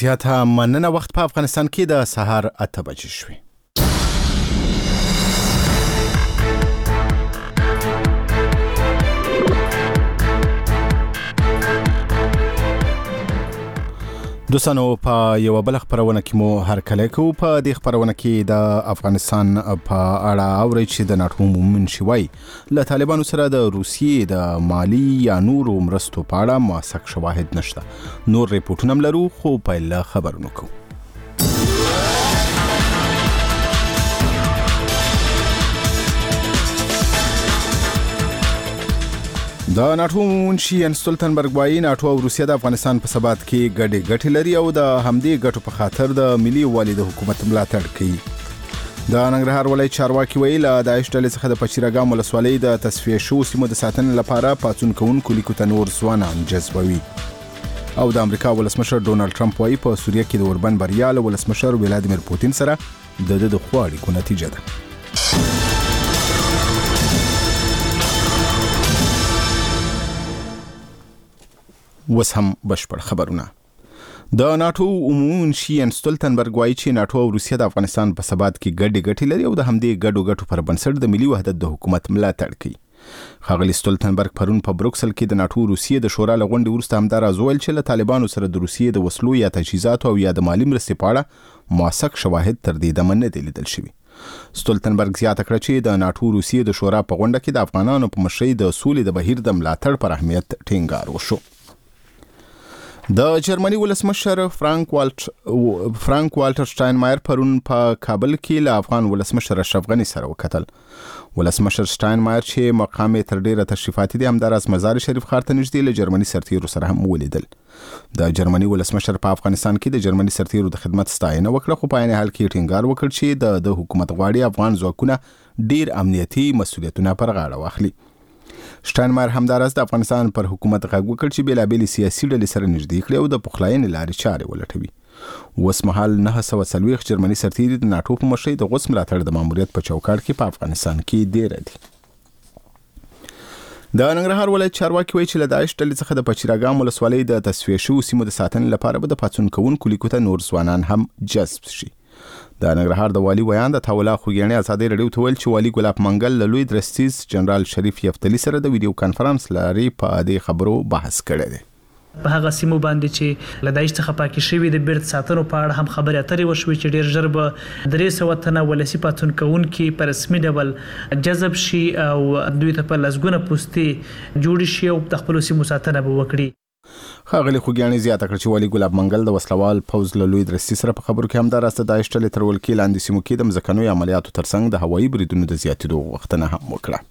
زیاته مننه. وخت په افغانستان کې د سهار 8 بجې شوې. دوستانو په یو بل خبرونه کې مو هرکلی کوو. په دې خبرونه کې د افغانستان په اړه اوري چې د ناټو مومن شوی له طالبانو سره د روسیې د مالی یا نورو مرستو په اړه موثق شواهد نشته. نور ریپورتونه هم لرو خو په خبرونه کوو. د ناټو منشي ان ستولتنبرګ وايي ناټو او روسیه د افغانستان په ثبات کې ګډې ګټې لري او د همدې ګټو په خاطر د ملي یووالي د حکومت ملاتړ کوي. د ننګرهار ولایت چارواکي ویل د داعش ډلې څخه د پچیرګام ولسوالۍ د تصفیه شو سیمو د ساتنې لپاره پاڅون کوونکو لیکو ته نور ځوانان جذبوي. او د امریکا ولسمشر ډونالد ټرمپ وايي په سوریه کې د اوربن بریا له ولسمشر ولادیمیر پوتین سره د خوا اړیکو نتیجه ده. وس هم بشپړ خبرونه. د ناټو عمومي منشي ان ستولتنبرګ وايي چې ناټو او روسیه د افغانستان په ثبات کې ګډې ګټې لري او د همدې ګډو پر بنسټ د ملي وحدت د حکومت ملاتړ کوي. ښاغلي ستولتنبرګ پرون په بروکسل کې د ناټو روسیې د شورا لغونډې وروسته همدا راز وویل چې له طالبانو سره د روسیې د وسلو یا تجهیزاتو او یا د مالی مرستې په اړه موثق شواهد تر دې دمه نه دي لیدل شوي. ستولتنبرګ زیاته کړه چې د ناټو روسیې د شورا په غونډه کې د افغانانو په مشرۍ د سولې د بهیر د ملاتړ پر اهمیت ټینګار وشو. د جرمني ولسمشر فرانک والټر شټاینمایر پرون په کابل کې له افغان ولسمشر اشرف غني سره وکتل. ولسمشر شټاینمایر چې مقام یې تر ډیره تشریفاتي دی همداراز مزار شریف ښار ته نږدې له جرمني سرتیرو سره هم ولیدل. د جرمني ولسمشر په افغانستان کې د جرمني سرتیرو د خدمت ستاینه وکړه خو په عین حال کې ټینګار وکړ چې د حکومت غواړي افغان ځواکونه ډیر امنیتي مسؤلیتونه پر غاړه واخلي. شټاینمایر همداراز د افغانستان پر حکومت غږ وکړ چې بیلابېلې سیاسي ډلې سره نږدې کړي او د پخلاینې لارې چارې ولټوي. اوس مهال 940 جرمني سرتیري د ناټو په مشرۍ د غوڅ ملاتړ د ماموریت په چوکاټ کې په افغانستان کې ډېر دي. د ننګرهار ولایت چارواکي وایي چې له داعش ډلې څخه د پچیرګام ولسوالۍ د تصفیه شو سیمو د ساتنې لپاره به د پاڅون کوونکو لیکو ته نور ځوانان هم جذب شي. د ننګرهار د والي ویان د تاولا خوګیاڼي ازادي رادیو ته ویل چې والي ګلاب منګل له لوی درستیز جنرال شریف یفتلی سره د ویډیو کانفرنس لاري په دې خبرو بحث کړی دی. په هغه سیمو باندې چې له داعش څخه پاکي شوی د بیرته ساتنو په اړه هم خبرې اترې وشوې چې ډیر ژر به 300 تنه ولسی پاتون کوونکي په رسمي ډول جذب شي او دوی ته په لسګونه پوستې جوړ شي او د خپل سیمو ساتنه به وکړي. ښاغلي خوګیاڼي زیاته کړه چې والي ګلاب منګل د وسلوال پوځ له لوی درستي سره په خبرو کې همداراز د داعش ډلې تر ولکې لاندې سیمو کې د مځکنوي عملیاتو ترڅنګ د هوایي بریدونو د زیاتېدو غوښتنه هم وکړه.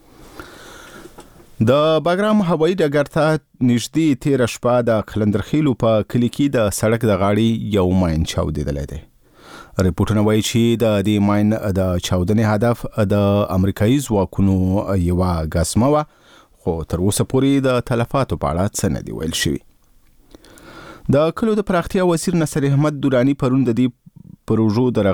د باګرام هوایي ډګر ته نږدې تیره شپه د قلندرخیلو په کلي کې د سړک د غاړې یو ماین چاودېدلی دی. ریپورټونه وایي چې د دې ماین د چاودنې هدف د امریکایي ځواکونو یوه ګزمه وه خو تر اوسه پورې د تلفاتو په اړه څه نه دي ویل شوي. د کلو د پراختیا وزیر نصر احمد دورانی پرون د څو پروژو د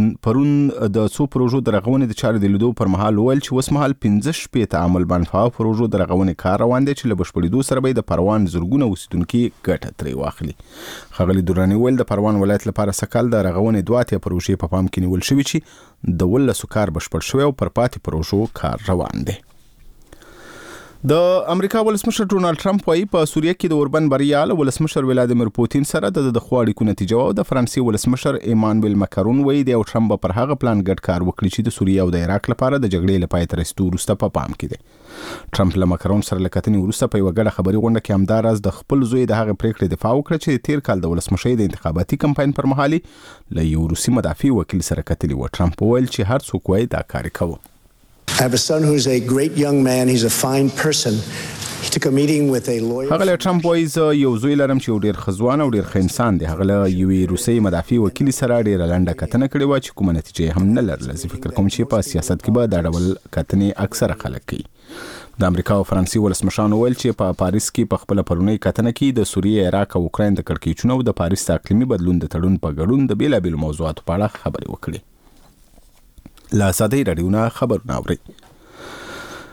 رغونې د چارې د لیدو پر مهال ویل چې اوس مهال 15 عمل بنفعه پروژو د رغونې کار روان دی چې له بشپړېدو سره به د پروان زرګونه اوسیدونکي ګټه ترې واخلي. ښاغلي دورانی ویل د پروان ولایت لپاره سکهال د رغونې 2 پروژې په پام کې نیول شوي چې د 19 کار بشپړ شوی او پر پاتې پروژو کار روان دی. د امریکا ولسمشر ډونالد ټرمپ وايي په سوریه کې د اوربن بریا له ولسمشر ولادیمیر پوتین سره د خوا اړیکو نتیجه او د فرانسې ولسمشر ایمانویل ماکرون وايي د ټرمپ پر هغه پلان ګډ کار وکړي چې د سوریه او د عراق لپاره د جګړې لپاره تر رسیدو وروسته په پام کې دی. ټرمپ له ماکرون سره لکتنې وروسته په یو ګډه خبري غونډه کې همداراز د خپل زوی د هغه پریکړې دفاع وکړه چې تیر کال د ولسمشۍ د انتخاباتي کمپاین پر مهال له یو روسي مدافع وکیل سره کتلي و. ټرمپ ویل چې هر څوک وايي دا کار کوي. I have a son who's a great young man. He's a fine person. He took a meeting with a lawyer. هغه ټرمپ وایي زه یو زوی لرم چې ډیر خزوان او ډیر ښه انسان دی. هغه یوې روسي مدافع وکیل سره ډیر لنډه کتنه کړې و چې کومه نتیجه هم نه لرله. زه فکر کوم چې په سیاست کې به دا ډول کتنې اکثره خلک کوي. د امریکا او فرانسې ولسمشرانو ویل چې په پاریس کې په خپل پرونی کتنه کې د سوریه، عراق او اوکراین د کړکېچونو او د پاریس د اقلیمي بدلون د تړون په ګډون د بیلابېلو موضوعاتو په اړه خبرې وکړي. لا ساده رادیونا خبرونه اوري.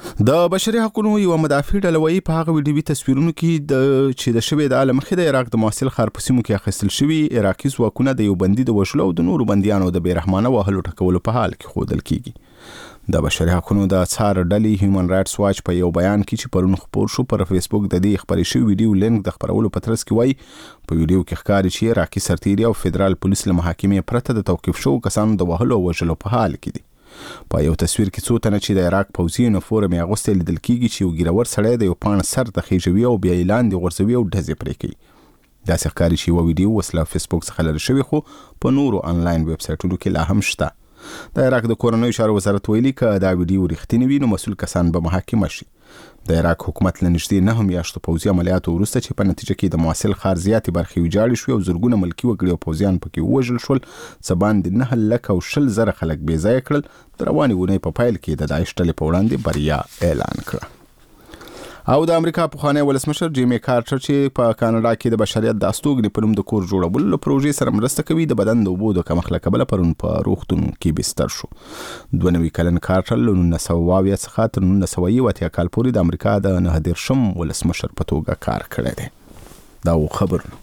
د بشري حقوقو یو مدافع ډله وايي په هغه ویډیوي تصویرونو کې چې د شوې د عالمخې د عراق د موصل ښار په سیمو کې اخیستل شوي عراقي ځواکونه د یو بندي د وژلو او د نورو بندیانو د بیرحمانه وهلو ټکولو په حال کې ښودل کیږي. د بشري حقوقو د څار ډلې هیومن رائټس واچ په یو بیان کې چې پرون خپور شو پر فیسبوک د دې خبرې شوی ویډیو لینک د خبرولو په ترڅ کې وايي په ویډیو کې ښکاري چې عراقي سرتیري او فدرال پولیس له محاکمې پرته د توقیف شو کسانو د وهلو او وژلو په حال کې دي. په یو تصویر کې څو تنه چې د عراق پوځي یونیفورم یې اغوستی لیدل کیږي چې یو ګیرور سړی د یو پاڼ سر ته خیژوي او بیا یې لاندې غورځوي او ډزې پرې کوي. داسې ښکاري چې یوه ویډیو اوس له فیسبوک څخه لرې شوې خو په نورو آنلاین ویب سایټونو کې لا هم شته. د عراق د کورنیو چارو وزارت ویلي که دا ویډیو رښتینې وي نو مسؤل کسان به محاکمه شي. د عراق حکومت له نږدې 9 میاشتو پوځي عملیاتو وروسته چې په نتیجه کې د موصل ښار زیاتې برخې ویجاړې شوې او زرګونه ملکي وګړي او پوځیان پکې ووژل شول څه باندې 9,20,000 خلک بې ځایه کړل. د روانې اونۍ په پیل کې د داعش ډلې په وړاندې بریا اعلان کړه. او د امریکا پخوانی ولسمشر جیمی کارټر چې په کاناډا کې د بشریت د استوګنې په نوم د کور جوړولو له پروژې سره مرسته کوي د بدن د اوبو د کمښت له کبله پرون په روغتون کې بستر شو. 92 کلن کارټر له 1920 څخه تر 1980 کال پورې د امریکا د 19 ولسمشر په توګه کار کړی دی. دا و خبرونه.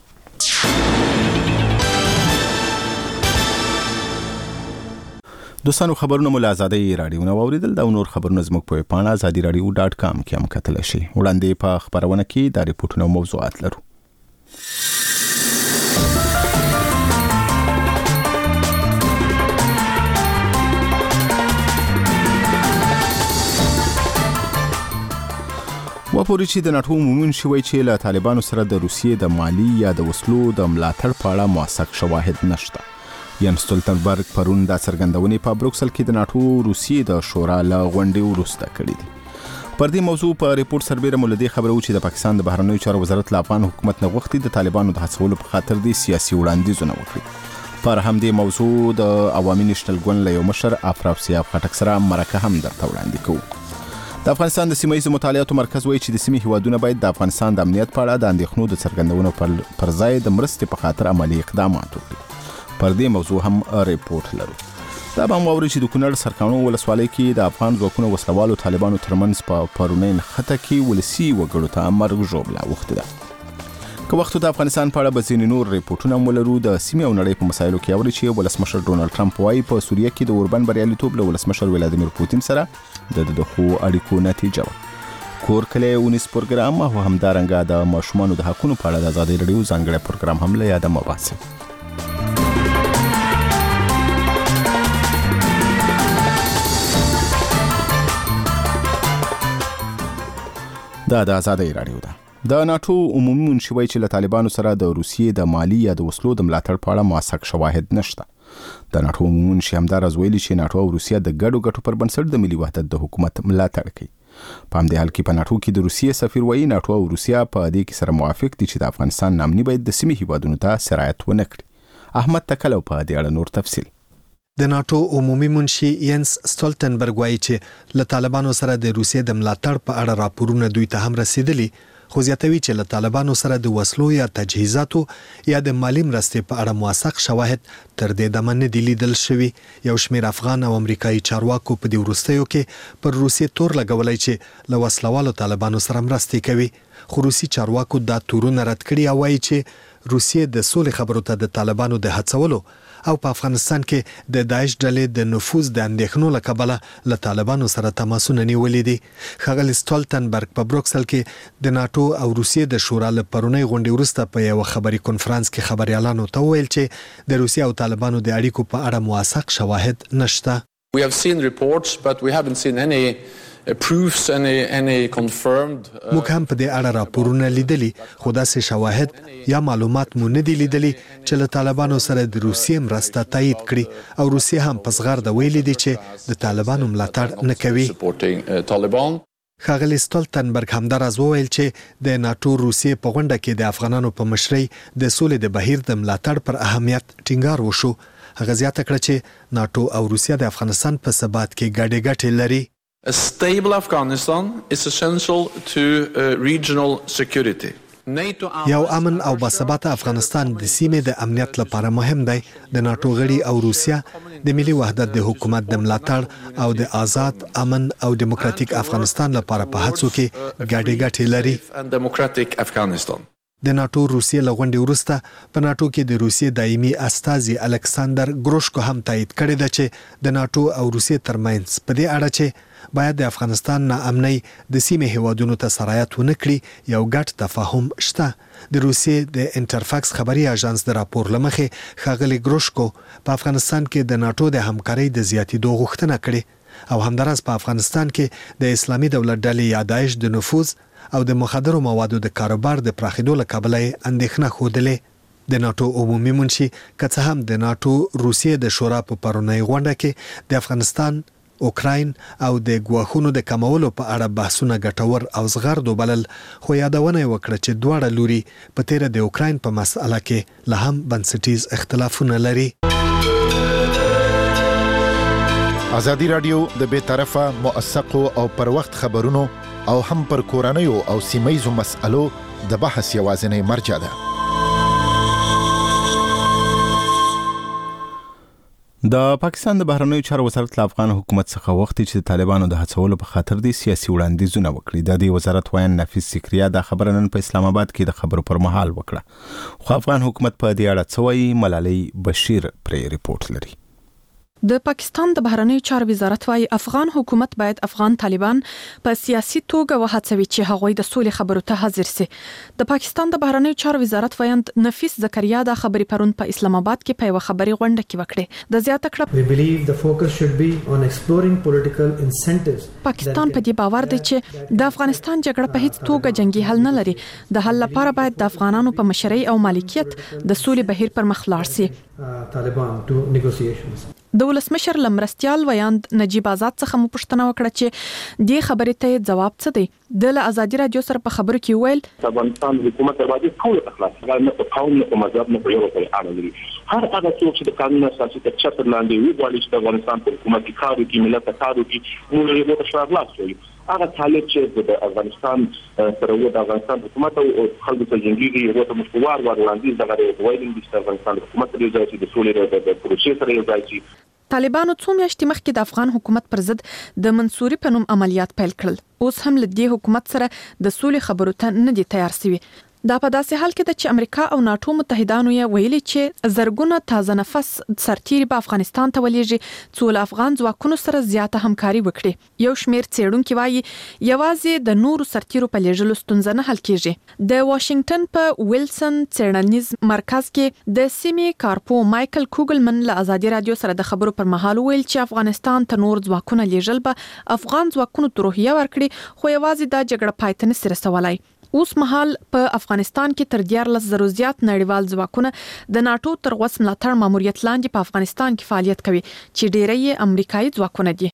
دوستانو خبرونه مو له آزادۍ راډیو نه واوریدل. دا نور خبرونه زموږ په پاڼه azadiradio.com کې هم کتلی شئ. وړاندې په خبرونه کې دا ریپورټونه او موضوعات لرو. وپورې چې د ناټو عمومي شوی چې له طالبانو سره د روسیې د مالی یا د وسلو د ملاتړ په اړه موثق شواهد نشته. ینس ستولتنبرګ پرون دا څرګندونې په بروکسل کې د ناټو روسیې د شورا له غونډې وروسته کړې دي. پر دې موضوع په ریپورت سربیره مو له دې خبره و چې د پاکستان د بهرنیو چارو وزارت له افغان حکومت نه غوښتي د طالبانو د هڅولو په خاطر دې سیاسي وړاندیزونه وکړي. پر همدې موضوع د عوامي نېشنل ګوند له یو مشر افراسیاب خټک سره مرکه هم درته وړاندې کوو. د افغانستان د سیمه ییزو مطالعاتو مرکز وایي چې د سیمې هیوادونه باید د افغانستان د امنیت په اړه د اندېښنو د څرګندونو پر ځای د مرستې په خاطر عملي اقدامات وکړي. پر دې موضوع هم ریپورت لرو. دا به هم واورئ چې د کونړ سرکاڼو ولسوالۍ کې د افغان ځواکونو وسلوالو طالبانو ترمنځ په پرونۍ نښته کې ولسي وګړو ته مرګ ژوبله اوښتې ده. که وخت د افغانستان په اړه به ځینې نور ریپورټونه هم ولرو. د سیمې او نړۍ په مسایلو کې اورئ چې ولسمشر ډونالډ ټرمپ وایي په سوریه کې د اوربن بریالیتوب له ولسمشر ولادیمیر پوتین سره د ښو اړیکو نتیجه وه. کور کلی اونیس پروګرام او همدارنګه د ماشومانو د حقونو په اړه د ازادۍ راډیو ځانګړی پروګرام هم له یاده مه باسئ. دا د آزادۍ راډیو ده. د ناټو عمومي منشي وایي چې له طالبانو سره د روسیې د مالی یا د وسلو د ملاتړ په اړه موثق شواهد نشته. د ناټو عمومي منشي همداراز ویلي چې ناټو او روسیه د ګډو ګټو پر بنسټ د ملي وحدت د حکومت ملاتړ کوي. په همدې حال کې په ناټو کې د روسیې سفیر وایي ناټو او روسیه په دې کې سره موافق دي چې د افغانستان نامني باید د سیمې هیوادونو ته سرایت ونه کړي. احمد تکلو په دې اړه نور تفصیل. د ناټو عمومي منشي ینس ستولتنبرګ وایي چې له طالبانو سره د روسیې د ملاتړ په اړه راپورونه دوی ته هم رسیدلي، خو زیاتوي چې له طالبانو سره د وسلو یا تجهیزاتو یا د مالی مرستې په اړه موثق شواهد تر دې دمه نه دي لیدل شوي. یو شمېر افغان او امریکایي چارواکو په دې وروستیو کې پر روسیې تور لګولی چې له وسلوالو طالبانو سره مرستې کوي، خو روسي چارواکو دا تورونه رد کړي او وایي چې روسیې د سولې خبرو ته د طالبانو د هڅولو او په افغانستان کې د داعش ډلې د نفوذ د اندېښنو له کبله له طالبانو سره تماسونه نیولي دي. ښاغلي ستولتنبرګ په بروکسل کې د ناټو او روسیې د شورا له پرونۍ غونډې وروسته په یو خبري کنفرانس کې خبريالانو ته وویل چې د روسیې او طالبانو د اړیکو په اړه موثق شواهد نشته. We have seen reports but we haven't seen any proofs, any confirmed. موږ هم په دې اړه راپورونه لیدلي، خو داسې شواهد یا معلومات مو نه دي لیدلي چې له طالبانو سره د روسیې مرسته تایید کړي، او روسیې هم په زغرده ویلي دي چې د طالبانو ملاتړ نه کوي. ښاغلي ستولتنبرګ همداراز وویل چې د ناټو روسیې په غونډه کې د افغانانو په مشرۍ د سولې د بهیر د ملاتړ پر اهمیت ټینګار وشو. هغه زیاته کړه چې ناټو او روسیه د افغانستان په ثبات کې ګډې ګټې لري. A stable Afghanistan is essential to regional security. یو امن او باثباته افغانستان د سیمې د امنیت لپاره مهم دی. د ناتو غړي او روسیا د ملي وحدت د حکومت د ملاتړ او د آزاد، امن او دیموکراتیک افغانستان لپاره په هڅو کې ګډې لري. د ناتو روسیې له غونډې وروسته په ناتو کې د روسیې دایمي استازي الکساندر ګروشکو هم تایید کړی دی چې د ناتو او روسیې ترمنځ په دې اړه چې باید د افغانستان ناامنۍ د سیمې هیوادونو ته سرایت ونه کړي یو ګډ تفاهم شته. د روسیې د انټرفاکس خبري اژانس د راپور لمخې ښاغلي ګروشکو په افغانستان کې د ناتو د همکارۍ د زیاتېدو غوښتنه کړې او همداراز په افغانستان کې د اسلامي دولت ډلې یا داعش د نفوذ او د مخدرو موادو د کاروبار د پراخېدو له کبله اندېښنه ښودلې. د ناتو عمومي منشي که څه هم د ناتو روسیې د شورا په پرونی غونډه کې د افغانستان، اوکراین او د ګواښونو د کمولو په اړه بحثونه ګټور او زغرد وبلل، خو یادونه وکړه چې دواړه لوري په تیره د اوکراین په مسأله کې له هم بنسټیز اختلافونه لري. ازادي رادیو د بیطرفه، موثقو او پر وخت خبرونو او هم پر کورنیو او سیمایزو مسألو د بحث یوازینی مرجع ده. د پاکستان د بهرنیو چارو وزارت له افغان حکومت څخه وغوښتي چې د طالبانو د هڅولو په خاطر د سیاسي وړاندیزونه وکړي. د دې وزارت وایي نفیس سکریا د خبره نن په اسلام آباد کې د خبرو پر مهال وکړه، خو افغان حکومت په دې اړه څه وایي؟ ملالۍ بشیر پرې ریپورت لري. د پاکستان د بهرنیو چارو وزارت وايي افغان حکومت باید افغان طالبان په سیاسي توګه وهڅوي چې هغوی د سولې خبرو ته حاضر سي. د پاکستان د بهرنیو چارو وزارت وایند نفیس زکریا د خبري پرون په اسلام آباد کې په یو خبري غونډه کې وکړه. د زیاته کړه We believe the focus should be on exploring political incentives. پاکستان په دې باور دی چې د افغانستان جګړه په هیڅ توګه جنگي حل نه لري. د حل لپاره باید د افغانانو په مشرۍ او مالکیت د سولې بهیر پر مخ لاړ سي. Taliban to negotiations. د ولسمشر لمرستيال ویاند نجیب آزاد څخه مو پوښتنه وکړه چې دې خبرې ته جواب څه دی. د ازادي رادیو سره په خبرو کې ویل افغانستان حکومت دروازې ټول اخلاص نه په قوم نه په مذهب نه په یو څه اړه لري. هر هغه څوک چې د قانون اساسي تر چتر لاندې وي غواړي چې د افغانستان په حکومت کې کار وکړي، ملت ته کار وکړي، موږ یې په شاړ لاس وي. هغه طالب چې د افغانستان سره و د افغانستان حکومت او خلکو ته جنګيږي یو ته مشوار وړاندیز دغه وایي د افغانستان حکومت لري چې د سولې د پروسې سره یو ځای شي. طالبانو څو میاشتې مخکې د افغان حکومت پر ضد د منصوري په نوم عملیات پیل کړل. اوس هم له دې حکومت سره د سولې خبرو ته نه دي تیار شوي. دا په داسې حال کې ده چې امریکا او ناتو متحدانو یې ویلي چې زرګونه تازه نفس سرتیري په افغانستان ته ولېږي چې له افغان ځواکونو سره زیاته همکاري وکړي. یو شمېر څېړونکي وایي یوازې د نورو سرتیرو په لېږلو ستونزه نه حل کېږي. د واشنگټن په ویلسن څېړنیز مرکز کې د سیمې کارپو مایکل کوګلمن له ازادي رادیو سره د خبرو پر مهال ویل چې افغانستان ته نور ځواکونه لېږل به افغان ځواکونو ته روحیه ورکړي، خو یوازې دا جګړه پای ته نشي رسولای. اوس مهال په افغانستان کې تر 14,000 زیات نړیوال ځواکونه د ناتو تر وس ملاتړ ماموریت لاندې په افغانستان کې فعالیت کوي چې ډېری یې امریکایي ځواکونه دي.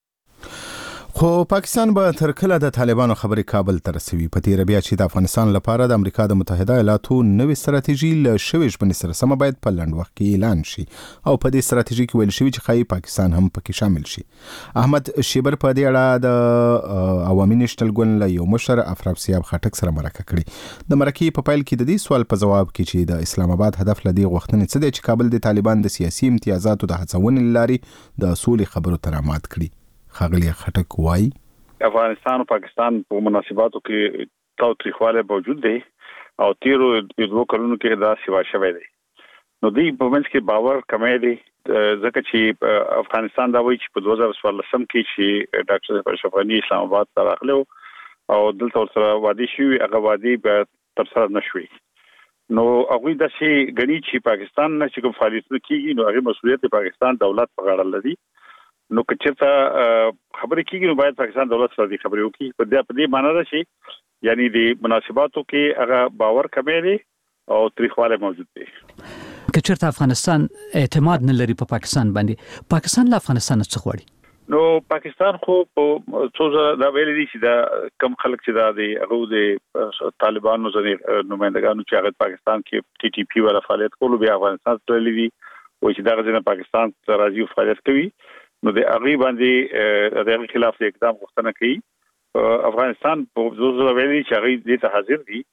خو پاکستان به تر کله د طالبانو خبرې کابل ته رسوي؟ په تیر بیا چې د افغانستان لپاره د امریکا د متحده ایالاتو نوې ستراتیژي له شوي ژمنې سره سم باید په لنډ وخت کې اعلان شي او په دې ستراتیژي کې ویل شوی چې خای پاکستان هم پکې شامل شي. احمد شیبر په دې اړه د عوامي نېشنل ګوند له یو مشر افراب سیاب خټک سره مرکه کړې. د مرکې په پیل کې د دې سوال په جواب کې چې د اسلام آباد هدف لدی غوښتنې څه دی چې کابل د طالبان د سیاسي امتیازاتو د هڅونې لاري د سولې خبرو ته رامات کړي. خاغلی خټک وایي افغانستان او پاکستان په مناسباتو کې تاوتریخواله موجود دی او تیرو دوه کلونو کې دا سیوا شوی دی. نو دې په منځ کې باور کمې دی ځکه چې افغانستان دا وایي چې په 2014 کې چې ډاکټر اشرف غنی اسلام آباد ته راغلی او دلته سره وادي شوی هغه وادي به تر سره نشوي. نو هغه د شي غنی چې پاکستان نه چې کوم فعالیتونه کیږي نو هغه مسؤلیت پاکستان دولت په غاړه لري. نو کچته خبرې کیږي نو باید پاکستان دولت سره دې خبرې وکړي. په دې معنی ده چې یعنی د مناسباتو کې هغه باور کمې دی او تاریخواله موجود دی. کچته افغانستان اعتماد نه لري په پاکستان باندې، پاکستان له افغانستان څخه غواړي. نو پاکستان خو په څو دا ویل دي چې دا کم خلک چې دا د هغه د طالبانو ځنې نمائندګانو چې هغه پاکستان کې ټي ټي پی ولا فعالیت کولو بیا افغانستان ته لري او چې دا غزنه پاکستان ته راځي فعالیت کوي نو د هغه باندې د خلاف اقدام غوښتنه کوي. افغانستان په 2020 چې هغه دې ته حاضر دي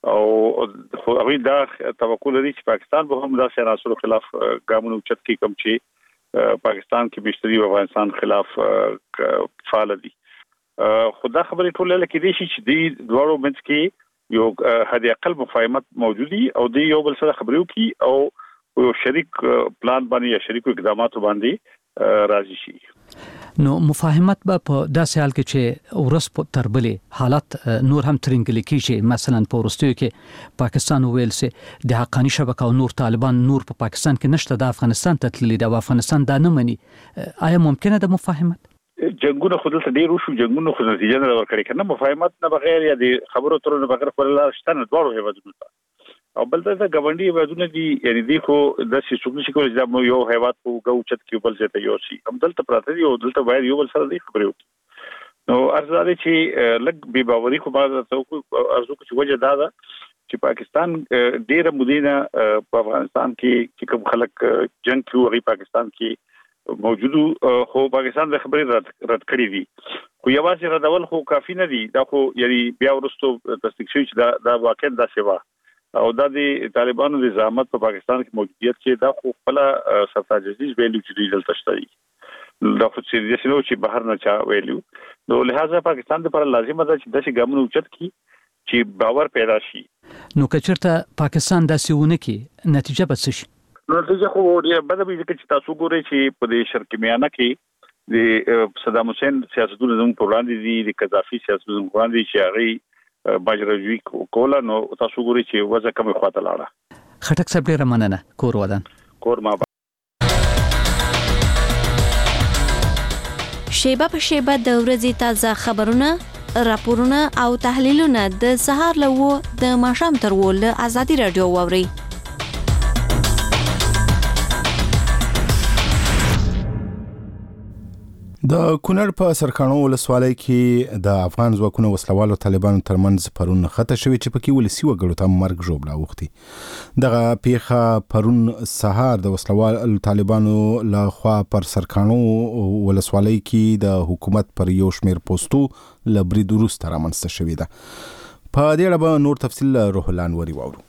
او هغه دا توقع لري چې پاکستان به هم دا عناصر خلاف ګامونه اوچت کوي کوم چې پاکستان کې بشري او افغانستان خلاف فعال دي. خدا خبرې ټول لکه دي چې دی دوړو منځ کې یو هدي اقل مفاهمت موجودي او دی یو بل سره خبرو کی او یو شریک پلان باندې یا شریک اقدامات باندې راځي شي. نو مفاهمت به په داسې حال کې چې ورس په تربلې حالت نور هم ترنګل کیږي. مثلا په ورستیو کې پاکستان ویل سي د حقاني شبکه او نور طالبان نور په پاکستان کې نشته، د افغانستان ته تللی د افغانستان دا نه مني. آیا ممکنه ده مفاهمت؟ جنگونه خود ته ډیر وشو، جنگونه خود نتیجه نه ورکړي کنه. مفاهمت نه بغیر یا د خبرو ترونه بغیر خپل لار شته نه دوړو هیوادونو ته او بل ته غونډي هیوادونه دي. یعنی دی خو د سیسوګل شي کول چې یو هیواد په غوچت کې بل ځای ته یو شي هم دلته پراته دی او دلته باید یو بل سره دی خبرې وکړي. نو ارزاده چې لګ بي باوري خو بعد ته ارزو چې وجه دا ده چې پاکستان ډیره مدینه په افغانستان کې کوم خلک جنگ کوي پاکستان کې موجودو خو پاکستان د خبرې رد کړې دي. خو یوازې ردول خو کافي نه دي. دا خو یعنی بیا ورستو تصدیق شوی چې دا واقعا دا سیوا او دا د طالبانو د زعامت په پاکستان کې موجودیت چې دا خو خپل سرتاجزیز ویلو چې دلته شته دا خو چې چې بهر نه چا ویلو. نو لہذا پاکستان لپاره لازم ده چې داسې ګامونه اوچت کړي چې باور پیدا شي. نو کچرته پاکستان داسې ونه کې نتیجه به څه شي؟ نو دغه خو ډیر بده وي چې تاسو ګورئ چې په دې شرق میانه کې د صدام حسین سیاستونه زموږ په وړاندې دي، د قذافي سیاستونه زموږ وړاندې چې هغه باجروي کوله. نو تاسو ګورئ چې وضع کومه خواته لاړه. خټک صاحب ډیر مننه. کور ودان کور ما شیبه په شیبه د ورځې تازه خبرونه، راپورونه او تحلیلونه د سهار له د ماښام تر ول ازادي رادیو واوري. د کونړ په سرکانو ولسوالۍ کې د افغان ځواکونو وسلوالو طالبانو ترمنځ پرون خطه شوې چې پکې ولسی وګړو ته مرګ ژوبله وختي. دغه پیښه پرون سهار د وسلوالو طالبانو له خوا پر سرکانو ولسوالۍ کې د حکومت پر یو شمیر پوسټو لبرید وروسته رامنځته شوې ده. په دې اړه به نور تفصیل روح الله انوري واورو.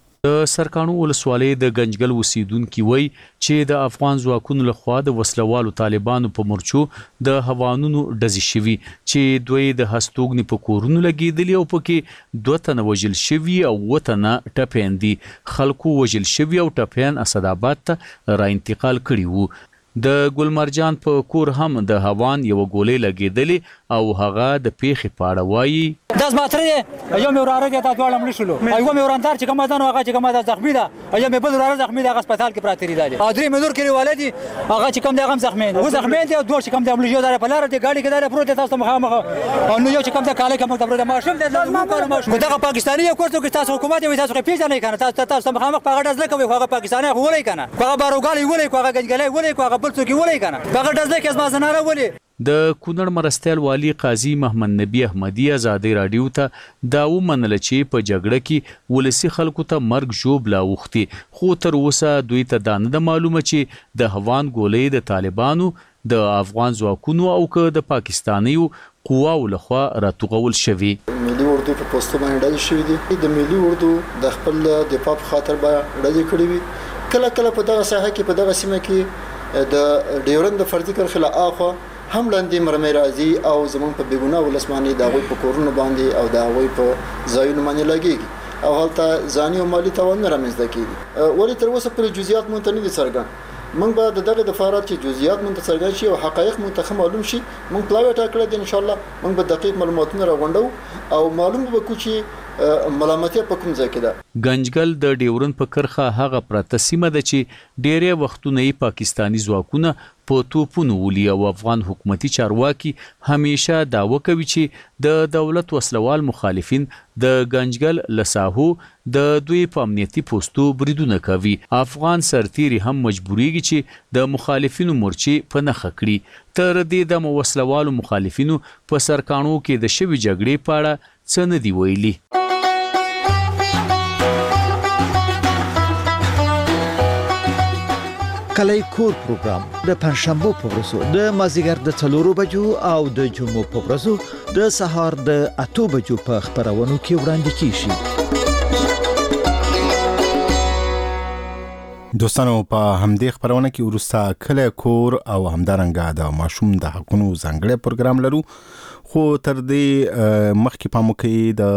د سرکانو ولسوالۍ د گنجګل اوسیدونکو وایي چې د افغان ځواکونو لخوا د وسلوالو طالبانو په مرچو د هوانونو ډزې شوي چې دوی د هستوګنې په کورونو لګېدلي او پکې 2 تنه وژل شوي او 7 تنه ټپیان دي. خلکو وژل شوي او ټپیان اسداباد ته را انتقال کړي وو. د ګلمرجان په کور هم د هوان یو ګولې لګېدلې او هغه د پیښې په اړه وایي داس ماتره یو مې وراره دي تاسو ولم نشلو ایو مې ورانتار چې کومه ځانو هغه چې کومه زخمی ده ایو مې بل وراره زخمی ده هغه هسپتال کې پراته دي او درې مې نور کې ولادي هغه چې کوم ده هغه زخمی ده و زخمی دي او دوه چې کوم ده املوجو دار په لار دي ګاډي کې دار پروت تاسو مخامخ او نو یو چې کوم ده کاله کوم ده پروت ماشوم ده لازم کارو ماشوم دغه پاکستاني یو کورته کې تاسو حکومت وي تاسو پیژنې کنه تاسو مخامخ په غډز نه کوي هغه پاکستاني ولې کنه هغه باروګالي ولې هغه گنجګلې ولې هغه بل څوک ولې کنه هغه ډز کې اسما زناره ولې. د کونړ مرستیال والی قاضي محمد نبی احمدی ازادي رادیو ته دا ومنل چې په جګړه کې ولسی خلکو ته مرګ ژوبله وختي، خو تر اوسه دوی ته دا نه معلومه چې د هوان ګولې د طالبانو د افغان ځواکونو او که د پاکستانیو قواو لخوا راتوغول شوي. ملي اردو په پوسټو باندې ډالې شوې دي. د ملي اردو د خپل دفاع په خاطر باندې ډالې کړې وي. کله کله په دغه ساحه کې په دغه سیمه کې د ډیورند فرضي کرخلا اخوا هم لاندې مرمۍ راځي او زمون په بیګونه ولسماني د غوي په کورونو باندې او د غوي په ځایونو باندې لګيږي او هلته ځاني او مالی تاوان رامنځته کیږي. ولی تر اوسه پر جزئیات مونږ ته نه دي څرګند. موږ به دغه د فارات چې جزئیات مونږ ته څرګند شي او حقایق مونږ ته معلوم شي موږ پلاوی ټاکل دي ان شاء الله موږ به دقیق معلوماتونه راغونډو او معلوم به کو چې ملامتیا په کوم ځای کې ده. گنجګل د ډیورن په کرخه هغه پرته سیمه ده چې ډېرې وختونه یې پاکستانی ځواکونه په توپونو ولي او افغان حکومتي چارواکي همیشه داوا کوي چې د دولت وسلوال مخالفین د گنجګل لساهو د دوی په امنیتي پوسټو بریدونه کوي. افغان سرتیري هم مجبوریږي چې د مخالفینو مورچې په نخښه کړي. تر دې د وسلوالو مخالفینو په سرکانو کې د شوي جګړې په اړه څه نه دی ویلي. کلی کور پروګرام د پنځشنبه په ورځو د مازیګر د 4 بجو او د جمعې په ورځو د سهار د 8 بجو په خبرونو کې وړاندې کیږي. دوستانو په همدې خبرونه کې ورسته کله کور او همدارنګه د ماشوم د حقونو ځانګړي پروګرام لرو خو تر دې مخکې پام وکړئ د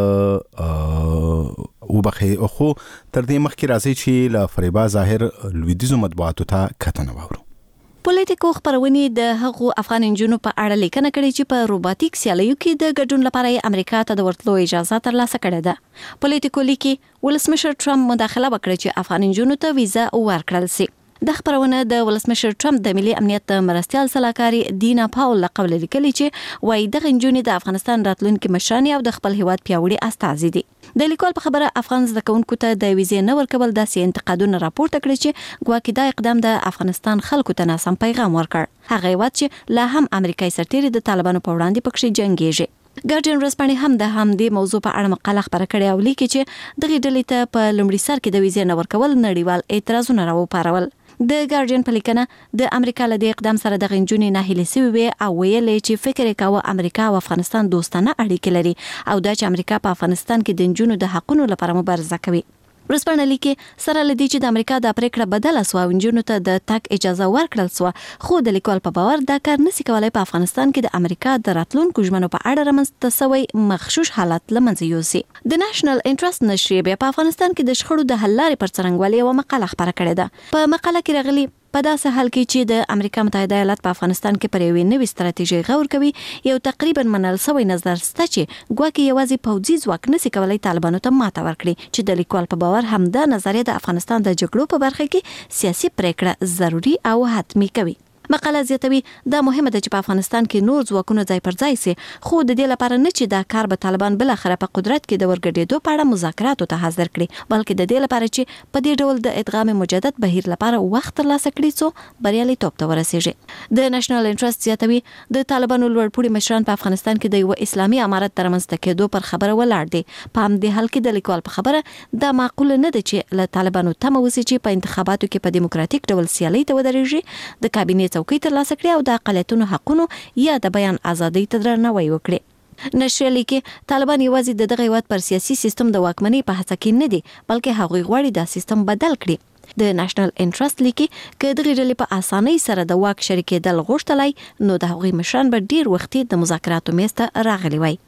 مخکې راځي چې له فریبا ظاهر لویدیزو مطبوعاتو ته کتنه وورو. پولیټیکو خبرونه د هغو افغان انجونو په اړه لیکنه کړې چې په روباتیک سیالیو کې د ګډون لپاره امریکا ته د ورتلو اجازه ترلاسه کړې ده. پولیټیکو لیکي ولسمشر ټرمپ مداخله وکړه چې افغان انجونو ته ویزا ورکړل شي. د خبرونه د ولسمشر ټرمپ د ملي امنیت مرستيال سلاکاري دینا پاول لقول لیکلي چې وایي د انجونې د افغانستان راتلونکي مشران او د خپل هیواد پیاوړي استازي دي. د لیکوال په خبره افغان زده کوونکو ته د ویزې نه ورکول داسې انتقادونه راپورته کړي چې ګواکې دا اقدام د افغانستان خلکو ته ناسم پیغام ورکړ. هغه هیواد چې لا هم امریکایي سرتیري د طالبانو په وړاندې پکښې جنګيږي. ګارډین ورځپاڼې هم د همدې موضوع په اړه مقاله خبره کړې او لیکي چې دغه ډلې ته په لومړي سر کې د ویزې نه ورکول نړیوال اعتراضونه راوپارول. د ګارډین په لیکنه د امریکا له دې اقدام سره د غنجونې ناهیلي سوي وي او ویلې چې فکر کاوه امریکا او افغانستان دوستانه اړیکې لري او دا چې امریکا په افغانستان کې د انجونو د حقونو لپاره مبارزه کوي. ورسپانه لیکي سره لدی چې د امریکا د پریکړه بدله سو او انجونو ته د تک اجازه ورکړل سو خو د لیکوال په باور دا کار نشي کولای په افغانستان کې د امریکا د راتلونکو ژمنو په اړه رامنځته شوی مخشوش حالت لمنځه یوسي. د نېشنل انټرست نشریه په افغانستان کې د شخړو د حل لارې پر څرنګوالي یو مقاله خبره کړې ده. په مقاله کې راغلي په داسې حال کې چې د امریکا متحده ایالات په افغانستان کې پر یوې نوې ستراتیژي غور کوي یو تقریبا منل شوی نظر سته چې ګواکې یوازې پوځي ځواک نشي کولای طالبانو ته ماته ورکړي چې د لیکوال په باور همدا نظریه د افغانستان د جګړو په برخه کې سیاسي پریکړه ضروری او حتمی کوي. مقاله زیاتوي دا مهمه ده چې په افغانستان کې نور ځواکونه ځای پر ځای سي خو د دې لپاره نه چې دا کار به طالبان بل اخره په قدرت کې د ورګډېدو په اړه مذاکرات ته حاضر کړي بلکې د دې لپاره چې په دې ډول د ادغام مجدد بهیر لپاره وخت ترلاسه کړي څو بریالیتوب ته ورسیږي. د نېشنل انټرست زیاتوي د طالبانو لوړپوړي مشران په افغانستان کې د یو اسلامي امارت ترمنځ کېدو پر خبره ولاړ دي. په همدې حال کې د لیکوال په خبره دا معقول نه ده چې له طالبانو تمه وسی چې په انتخاباتو کې په دیموکراتیک ډول سیالي ته ودرېږي د کابینې څوکۍ ترلاسه کړي او د اقلیتونو حقونو یا د بیان ازادۍ ته درناوی وکړي. نشریه لیکي طالبان یوازې د دغه هیواد پر سیاسي سیستم د واکمنۍ په هڅه کې نه دي بلکې هغوی غواړي دا سیستم بدل کړي. د نېشنل انټرست لیکي چې دغه ډلې په اسانۍ سره د واک شریکېدل غوښتلای نو د هغوی مشران به ډیر وخت د مذاکراتو میز ته راغلي وای.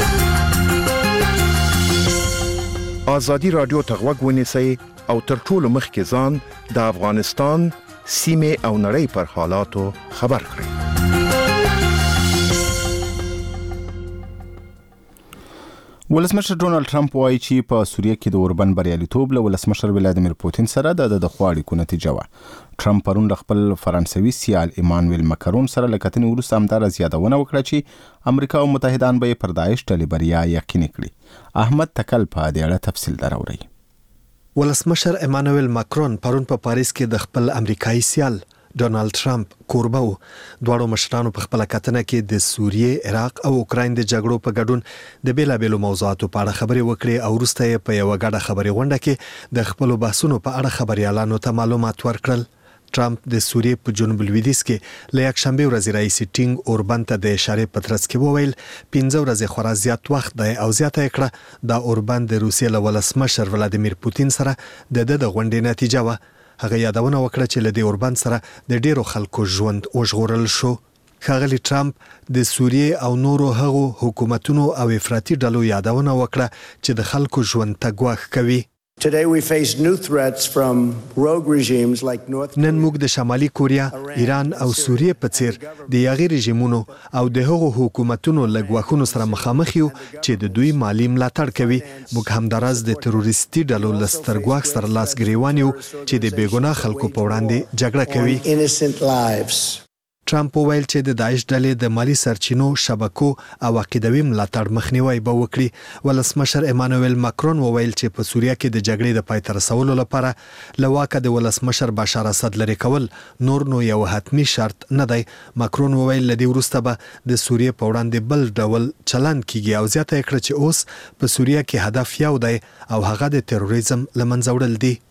ازادي رادیو ته غوږ ونیسئ او تر ټولو مخکې ځان د افغانستان سیمه او نړۍ پر حالاتو خبر کړئ. ولسمشر ډونالد ټرمپ وایي چې په سوریه کې د اوربن بریالیتوب له ولسمشر ولادیمیر پوتین سره د خواړې نتیجه و. ټرمپ پرون خپل فرانسوي سیال ایمانوئل ماکرون سره لکتنې وروسته همدار زیاتونه وکړه چې امریکا او متحدان به پر داعش ډلې بریا یقیني کړي. احمد تکل په دې اړه تفصیل دراوړي. ولسمشر ایمانوئل ماکرون پرون په پاریس کې د خپل امریکایي سیال ډونالد ټرمپ کوربه و. دواړو مشرانو په خپل کتنه کې د سوریې، عراق او اوکراین د جګړو په ګډون د بیلابېلو موضوعاتو په اړه خبرې وکړې او وروسته یې په یو غاډه خبري غونډه کې د خپل بحثونو په اړه خبريالانو ته معلومات ورکړل. ټرمپ د سوریې په جنوب لویدیځ کې له یکشنبه ورځې راهیسې ټینګ اوربن ته د اشارې په ترڅ کې وویل 15 ورځې خورا زیات وخت دی او زیاته کړه د اوربن د روسیې له ولسمشر ولادیمیر پوتین سره د غونډې نتیجه و. هغه یادونه وکړه چې له دې اوربن سره د ډیرو خلکو ژوند وژغورل شو. ښاغلي ټرمپ د سوریې او نورو هغو حکومتونو او افراطي ډلو یادونه وکړه چې د خلکو ژوند ته ګواښ کوي. Today we face new threats from rogue regimes like North Korea. نن موږ د شمالي کوریا، ایران او سوریې په څیر د یاغي رژیمونو او د هغو حکومتونو له ګواښونو سره مخامخ یو چې د دوی مالی ملاتړ کوي. موږ همداراز د تروریستي ډلو له سترګواښ سره لاس ګریوان یو چې د بېګناه خلکو په وړاندې جګړه کوي. ټرمپ وویل چې د داعش ډلې د مالی سرچینو، شبکو او عقیدوي ملاتړ مخنیوي به وکړي. ولسمشر ایمانوئل ماکرون وویل چې په سوریه کې د جګړې د پای ته رسولو لپاره له واکه د ولسمشر بشار اسد لري کول نور نو یو حتمی شرط نه دی. ماکرون وویل لدی وروسته به د سوریې په وړاندې بل ډول چلند کیږي او زیاته کړه چې اوس په سوریه کې هدف یو دی او هغه د تروریزم لمنځه وړل دی.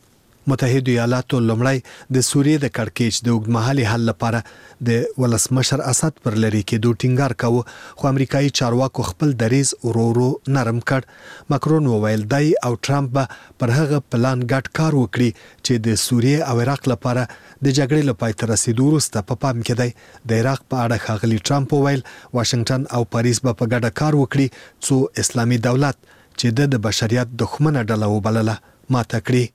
متحده ایالاتو لومړی د سوریې د کړکېچ د اوږدمهالي حل لپاره د ولسمشر اسد پر لري کېدو ټینګار کاوه، خو امریکایي چارواکو خپل دریځ ورو ورو نرم کړ. ماکرون وویل دی او ټرمپ به پر هغه پلان ګډ کار وکړي چې د سوریې او عراق لپاره د جګړې له پای ته رسیدو وروسته په پام کې دی. د عراق په اړه ښاغلي ټرمپ وویل واشنگټن او پاریس به په ګډه کار وکړي څو اسلامي دولت چې د بشریت دښمنه ډله وبلله ماته کړي.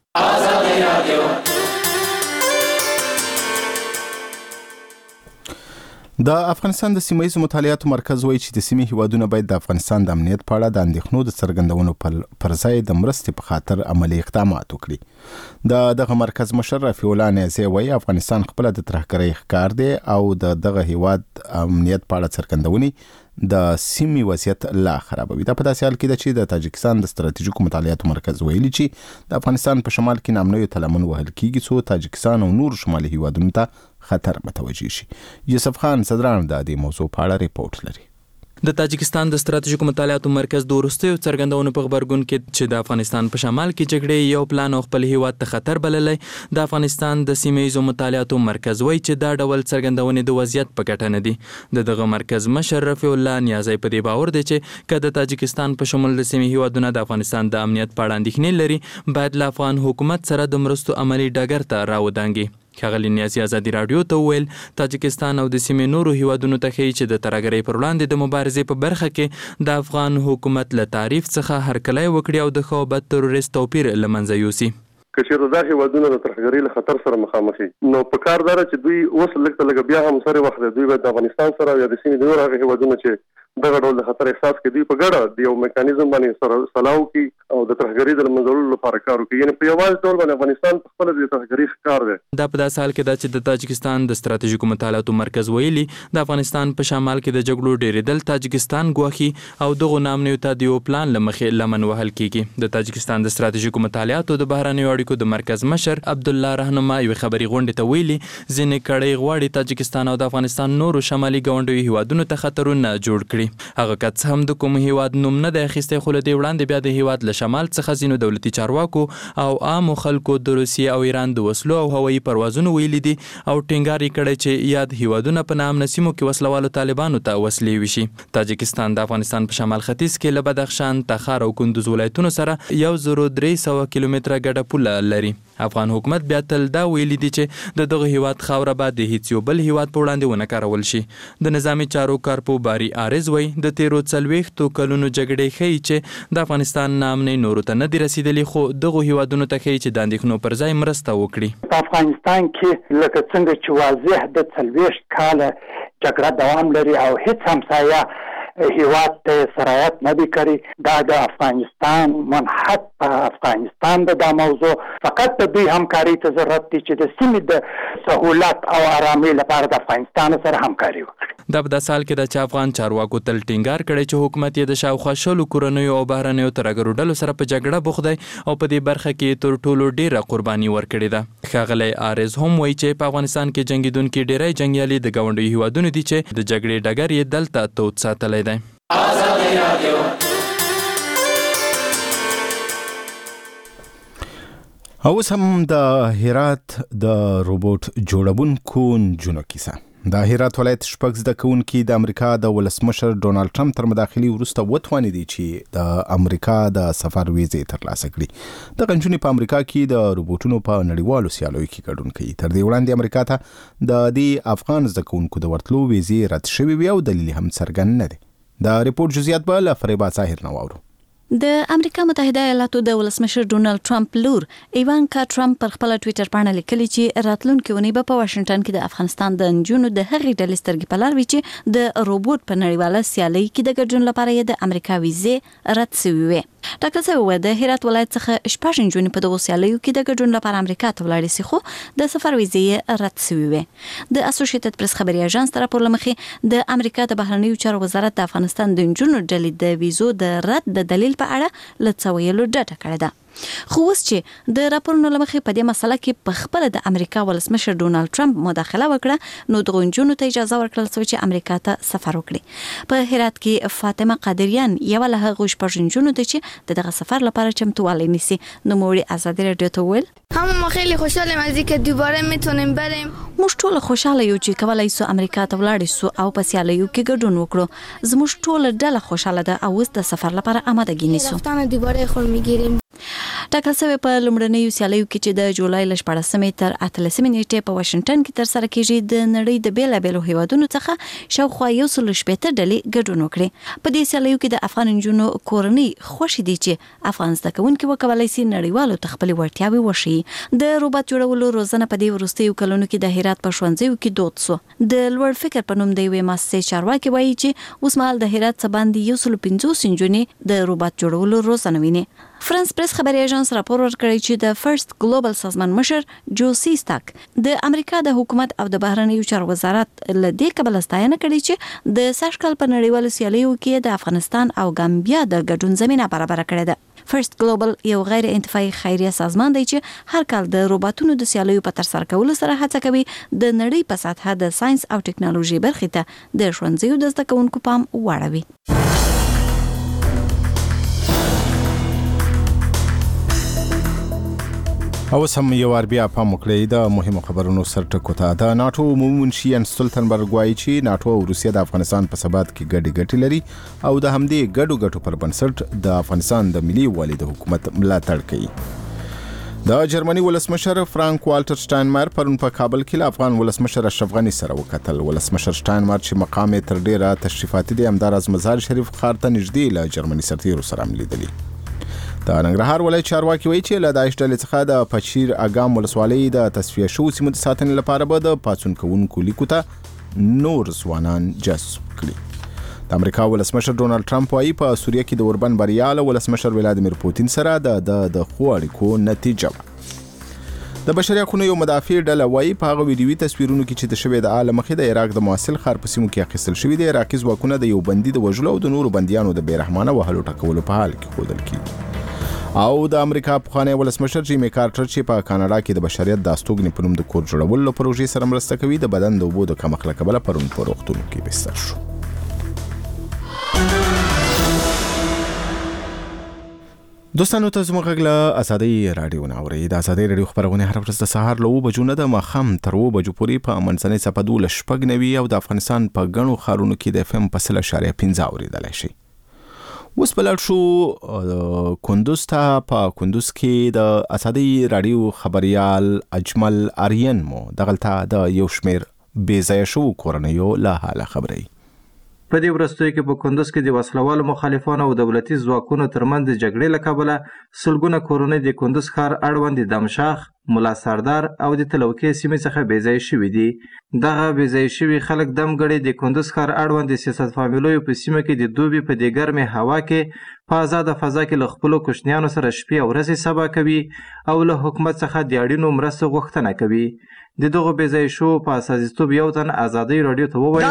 د افغانستان د سیمه‌ییزو مطالعاتو مرکز وایي چې د سیمې هیوادونه باید د افغانستان د امنیت په اړه د اندېښنو د څرګندونو پر ځای د مرستې په خاطر عملي اقدامات وکړي. دغه مرکز مشر رفیع الله نیازی وایي افغانستان خپل د ترهګرۍ ښکار دی او دغه هیواد امنیت په اړه څرګندونې د سیمې وضعیت لا خرابوي. دا په داسې حال کې ده چې د تاجکستان د ستراتیژیکو مطالعاتو مرکز ویلي چې د افغانستان په شمال کې نامنوي تلمون وهل کیږي څو تاجکستان او نور شمالي هیوادونو ته خطر متوجه شي. یوسف خان صدران د دې موضوع په اړه ریپورت لري. د تاجکستان د ستراتیژیکو مطالعاتو مرکز د وروستیو څرګندونو په خبرګون کې چې د افغانستان په شمال کې جګړې یو پلان او خپل هیواد ته خطر بللی، د افغانستان د سیمه‌ییزو مطالعاتو مرکز وایي چې دا ډول څرګندونې د وضعیت په ګټه نه دي. دغه مرکز مشر رفیع الله نیازی په دې باور دی چې که د تاجکستان په شمول د سیمې هیوادونه د افغانستان د امنیت په اړه اندېښنې لري باید له افغان حکومت سره د مرستو عملي ډګر ته راودانګي. ښاغلي نیازی ازادي راډیو ته وویل تاجکستان او د سیمې نورو هیوادونو ته ښیي چې د ترهګرۍ پر وړاندې د مبارزې په برخه کې د افغان حکومت له تعریف څخه هرکلی وکړي او د ښه او بد تروریست توپیر له منځه یوسي. که چېرته دا هیوادونه د ترهګرۍ له خطر سره مخامخ وي نو په کار دا چې دوی اوس لږ بیا هم سره وخت دوی باید د افغانستان سره یا د سیمې د نورو هغه هیوادونو چې دغه ډول د خطر احساس کوي دوی په ګډه د یو میکانیزم باندې سره سلاو کوي او د ترهګرۍ د منځلو لپاره کار کوي. یعنې په یوازې ډول باندې افغانستان په خپل د ترهګرۍ ښکار دی. دا په داسې حال کې ده چې د تاجکستان د ستراتیژیکو مطالعاتو مرکز ویلي د افغانستان په شمال کې د جګړو ډېرېدل تاجکستان ګواښي او دغو نامنوي تادیو پلان له مخې لمن وهل کیږي. د تاجکستان د ستراتیژیکو مطالعاتو د بهرنیو اړیکو د مرکز مشر عبدالله رهنما یوې خبري غونډې ته ویلي ځینې کړۍ غواړي تاجکستان او د افغانستان نورو شمالي ګاونډیو هیوادونو ته خطرونه جوړ کړي. هغه که هم د کوم هیواد نوم نه دی اخیستی خو له دې وړاندې بیا د هیواد له شمال څخه ځینو دولتي چارواکو او عامو خلکو د روسیې او ایران د وسلو او هوایي پروازونو ویلي دي او ټینګار یې کړی چې یاد هیوادونه په ناامنه سیمو کې وسلوالو طالبانو ته وسلې ویشي. تاجکستان د افغانستان په شمال ختیځ کې له بدخشان، تخار او کندوز ولایتونو سره 1300 کیلومتره ګډه پوله لري. افغان حکومت بیا تل دا ویلي دي چې دغه هیواد خاوره به د هیڅ یو بل هیواد په وړاندې ونه کارول شي. د نظامی چارو کارپو باری آرز وایي د 13 کلونو جګړې ښیي چې د افغانستان نامنې نورو ته نه دي رسیدلي خو دغو هیوادونو ته ښیي چې د اندېښنو پر ځای مرسته وکړي. په افغانستان کې لکه څنګه چې واضح د 40 کاله جګړه دوام لري او هیڅ همسایه هیواد ته سرایت نه دی کړی. دا د افغانستان منحط په افغانستان د موضوع فقط د دوی همکاري ته ضرورت دی چې د سیمې د سهولت او آرامۍ لپاره د افغانستان سره همکاري وکړي. دا په داسې حال کې ده چې افغان چارواکو تل ټینګار کړی چې حکومت یې د شاوخوا 100 کورنیو او بهرنیو ترهګرو ډلو سره په جګړه بوخت دی او په دې برخه کې تر ټولو ډیره قرباني ورکړې ده. ښاغلی آرز هم وایي چې په افغانستان کې جنګیدونکي ډیری جنګیالي د ګاونډیو هیوادونو دي چې د جګړې ډګر یې دلته تود ساتلی دی. اوس هم د هرات د روبوټ جوړونکو نجونو کیسه. د هرات ولایت شپږ زده کوونکي د امریکا د ولسمشر ډونالد ټرمپ تر مداخلې وروسته وتوانېدي چې د امریکا د سفر ویزې ترلاسه کړي. دغه نجونې په امریکا کې د روبوټونو په نړیوالو سیالیو کې ګډون کوي. تر دې وړاندې امریکا ته د دې افغان زده کوونکو د ورتلو ویزې رد شوې وي او دلیل هم څرګند نه دی. د ریپورت جزئیات به له فریبا ظاهر نه واورو. د امریکا متحده ایالاتو د ولسمشر ډونالد ټرمپ لور ایوانکا ټرمپ پر خپل ټوئیټر باندې لیکلي چې راتلونکي ونی په واشنگټن کې د افغانستان د نجونو د هغې ډلې سترګې په لار وي چې د روبوټ په نړیواله سیالۍ کې د ګډون لپاره یې د امریکا ویزې رد شوې وي. ډاکټر صاحب د هرات ولایت څخه شپږ نجونې په دغو سیالیو کې د ګډون لپاره امریکا ته ولاړې سي خو د سفر ویزې رد شوې وي. د اسوسییټډ پریس خبري اژانس تر راپور لمخې د امریکا د بهرنیو چارو وزارت د افغانستان د نجونو ډلې د ویزو د رد د دلیل په اړه څه ویلو ډاټا کړې ده. خو اوس چې د راپورونو لمخې په دې مسله کې په خپل د امریکا ولسمشر ډونالد ټرمپ مداخله وکړه نو د غونجونو ته اجازه ورکړل شو چې امریکا ته سفر وکړي. په هرات کې فاطمه قادریان یو له هغه شپږنجونو ته چې دغه سفر لپاره چمتووالی نیسي نو موږ آزادی رادیو ته ویل ما خیلی خوشحالم از اینکه دوباره میتونیم بریم. موږ ټول خوشاله یو چې کولای سو امریکا ته ولاړ سو او په سیالیو کې ګډون وکړو. زموږ ټول ډله خوشاله ده او اوس د سفر لپاره آمادګي نیسو. رفتن دوباره خود میگیریم. ټاکل شوی په لومړنیو سیالیو کې چې د جولای ل 14 تر 18 نیټې په واشنگټن کې تر سره کېږي د نړۍ د بیلابېلو هیوادونو څخه شاوخوا 160 ډلې ګډون وکړي. په دې سیالیو کې د افغان نجونو کورنۍ خوشی دي چې افغان زده کوونکي وکولای شي نړیوالو ته خپل وړتیاوې وښيي. د روبوټ جوړولو روزنه په دې وروستیو کلونو کې د هرات په ښوونځیو کې دود سو. د لوړ فکر په نوم دی وې مؤسسې چارواکي وایي چې اوس مهال د هرات څخه باندې 150 نجونې د روبوټ جوړولو روزنه ویني. فرانس پریس خبري اژانس راپور ورکړی چې د فرست ګلوبل سازمان مشر جو سیستاک د امریکا د حکومت او د بهرنیو چارو وزارت له دې قبل ستاینه کړې چې د ساشکل په نړیوالو سیالیو کې د افغانستان او ګامبیا د ګډون زمينه برابر کړې ده. فرست ګلوبل یو غیر انتفاعي خیریه سازمان دی چې هر کال د روبوټونو د سیالیو په تر سره کولو سره هڅه کوي د نړۍ په سطحه د ساينس او ټکنالوژي برخې ته د ښوونځیو د زده کوونکو پام واړوي. او سم یو بیا پام وکړئ د مهمو خبرونو سرټکو ته. د ناتو عمومي منشي یانس سټولتنبرګ وایي چې ناتو او روسیه د افغانستان په ثبات کې ګډې ګټې لري او د همدې ګډو پر بنسټ د افغانستان د ملي یووالي د حکومت ملاتړ کوي. د جرمني ولسمشر فرانک والټر شټاینمایر پرون په کابل کې له افغان ولسمشر اشرف غني سره وکتل. ولسمشر شټاینمایر چې مقام یې تر ډیره تشریفاتي دی همداراز مزار شریف ښار ته نږدې له جرمني سرتیرو سره هم لیدلي. د ننګرهار ولایت چارواکي وایي چې له داعش ډلې څخه د پچیر اګام ولسوالۍ د تصفیه شوو سیمو د ساتنې لپاره به د پاڅون کوونکو لیکو ته نور ځوانان جذب کړي. د امریکا ولسمشر ډونالد ټرمپ وایي په سوریه کې د اوربن بریا له ولسمشر ولادیمیر پوتین سره د ښو اړیکو نتیجه وه. د بشري حقوقو یو مدافع ډله وایي په هغه ویډیوي تصویرونو کې چې د شوې د عالم مخې د عراق د موصل ښار په سیمو کې اخیستل شوي د عراقي ځواکونه د یو بندي د وژلو او د نورو بندیانو د بیرحمانه وهلو ټکولو په حال کې ښودل کیږي. او د امریکا پخوانی ولسمشر جیمی کارټر چې په کاناډا کې د بشریت د استوګنې په نوم د کور جوړولو پروژې سره مرسته کوي د بدن د اوبو د کمښت له کبله پرون په روغتون کې بستر شو. دوستانو ته زموږ غږ له ازادۍ راډیو نه اورئ. د ازادۍ راډیو خپرونې هر ورځ د سهار له 9 بجو نه د ماښام تر 2 بجو پورې په منځنۍ څپه 12.90 او د افغانستان په ګڼو ښارونو کې د FM په 100.15 اورېدلی شي. اوس بلل شو کندوز ته. په کندوز کې د ازادۍ راډیو خبريال اجمل آریان مو دغلته د یو شمیر بې ځایه شوو کورنیو له حاله خبري. په دې وروستیو کې په کندوز کې د وسلوالو مخالفانو او دولتي ځواکونو ترمنځ د جګړې له کبله سلګونه کورنۍ د کندوز ښار اړوند د دمشاخ، ملا سردار او د تلوکې سیمې څخه بې ځایه شوي دي. دغه بې ځایه شوي خلک دمګړي د کندوز ښار اړوند د سیاست فامیلویو په سیمه کې د دوبي په دې ګرمې هوا کې په آزاده فضا کې له خپلو کوچنیانو سره شپې او ورځې سبا کوي او له حکومت څخه د اړینو مرستو غوښتنه کوي. د دغو بې ځایه شوو په اساسیتوب یو تن ازادۍ راډیو ته وویل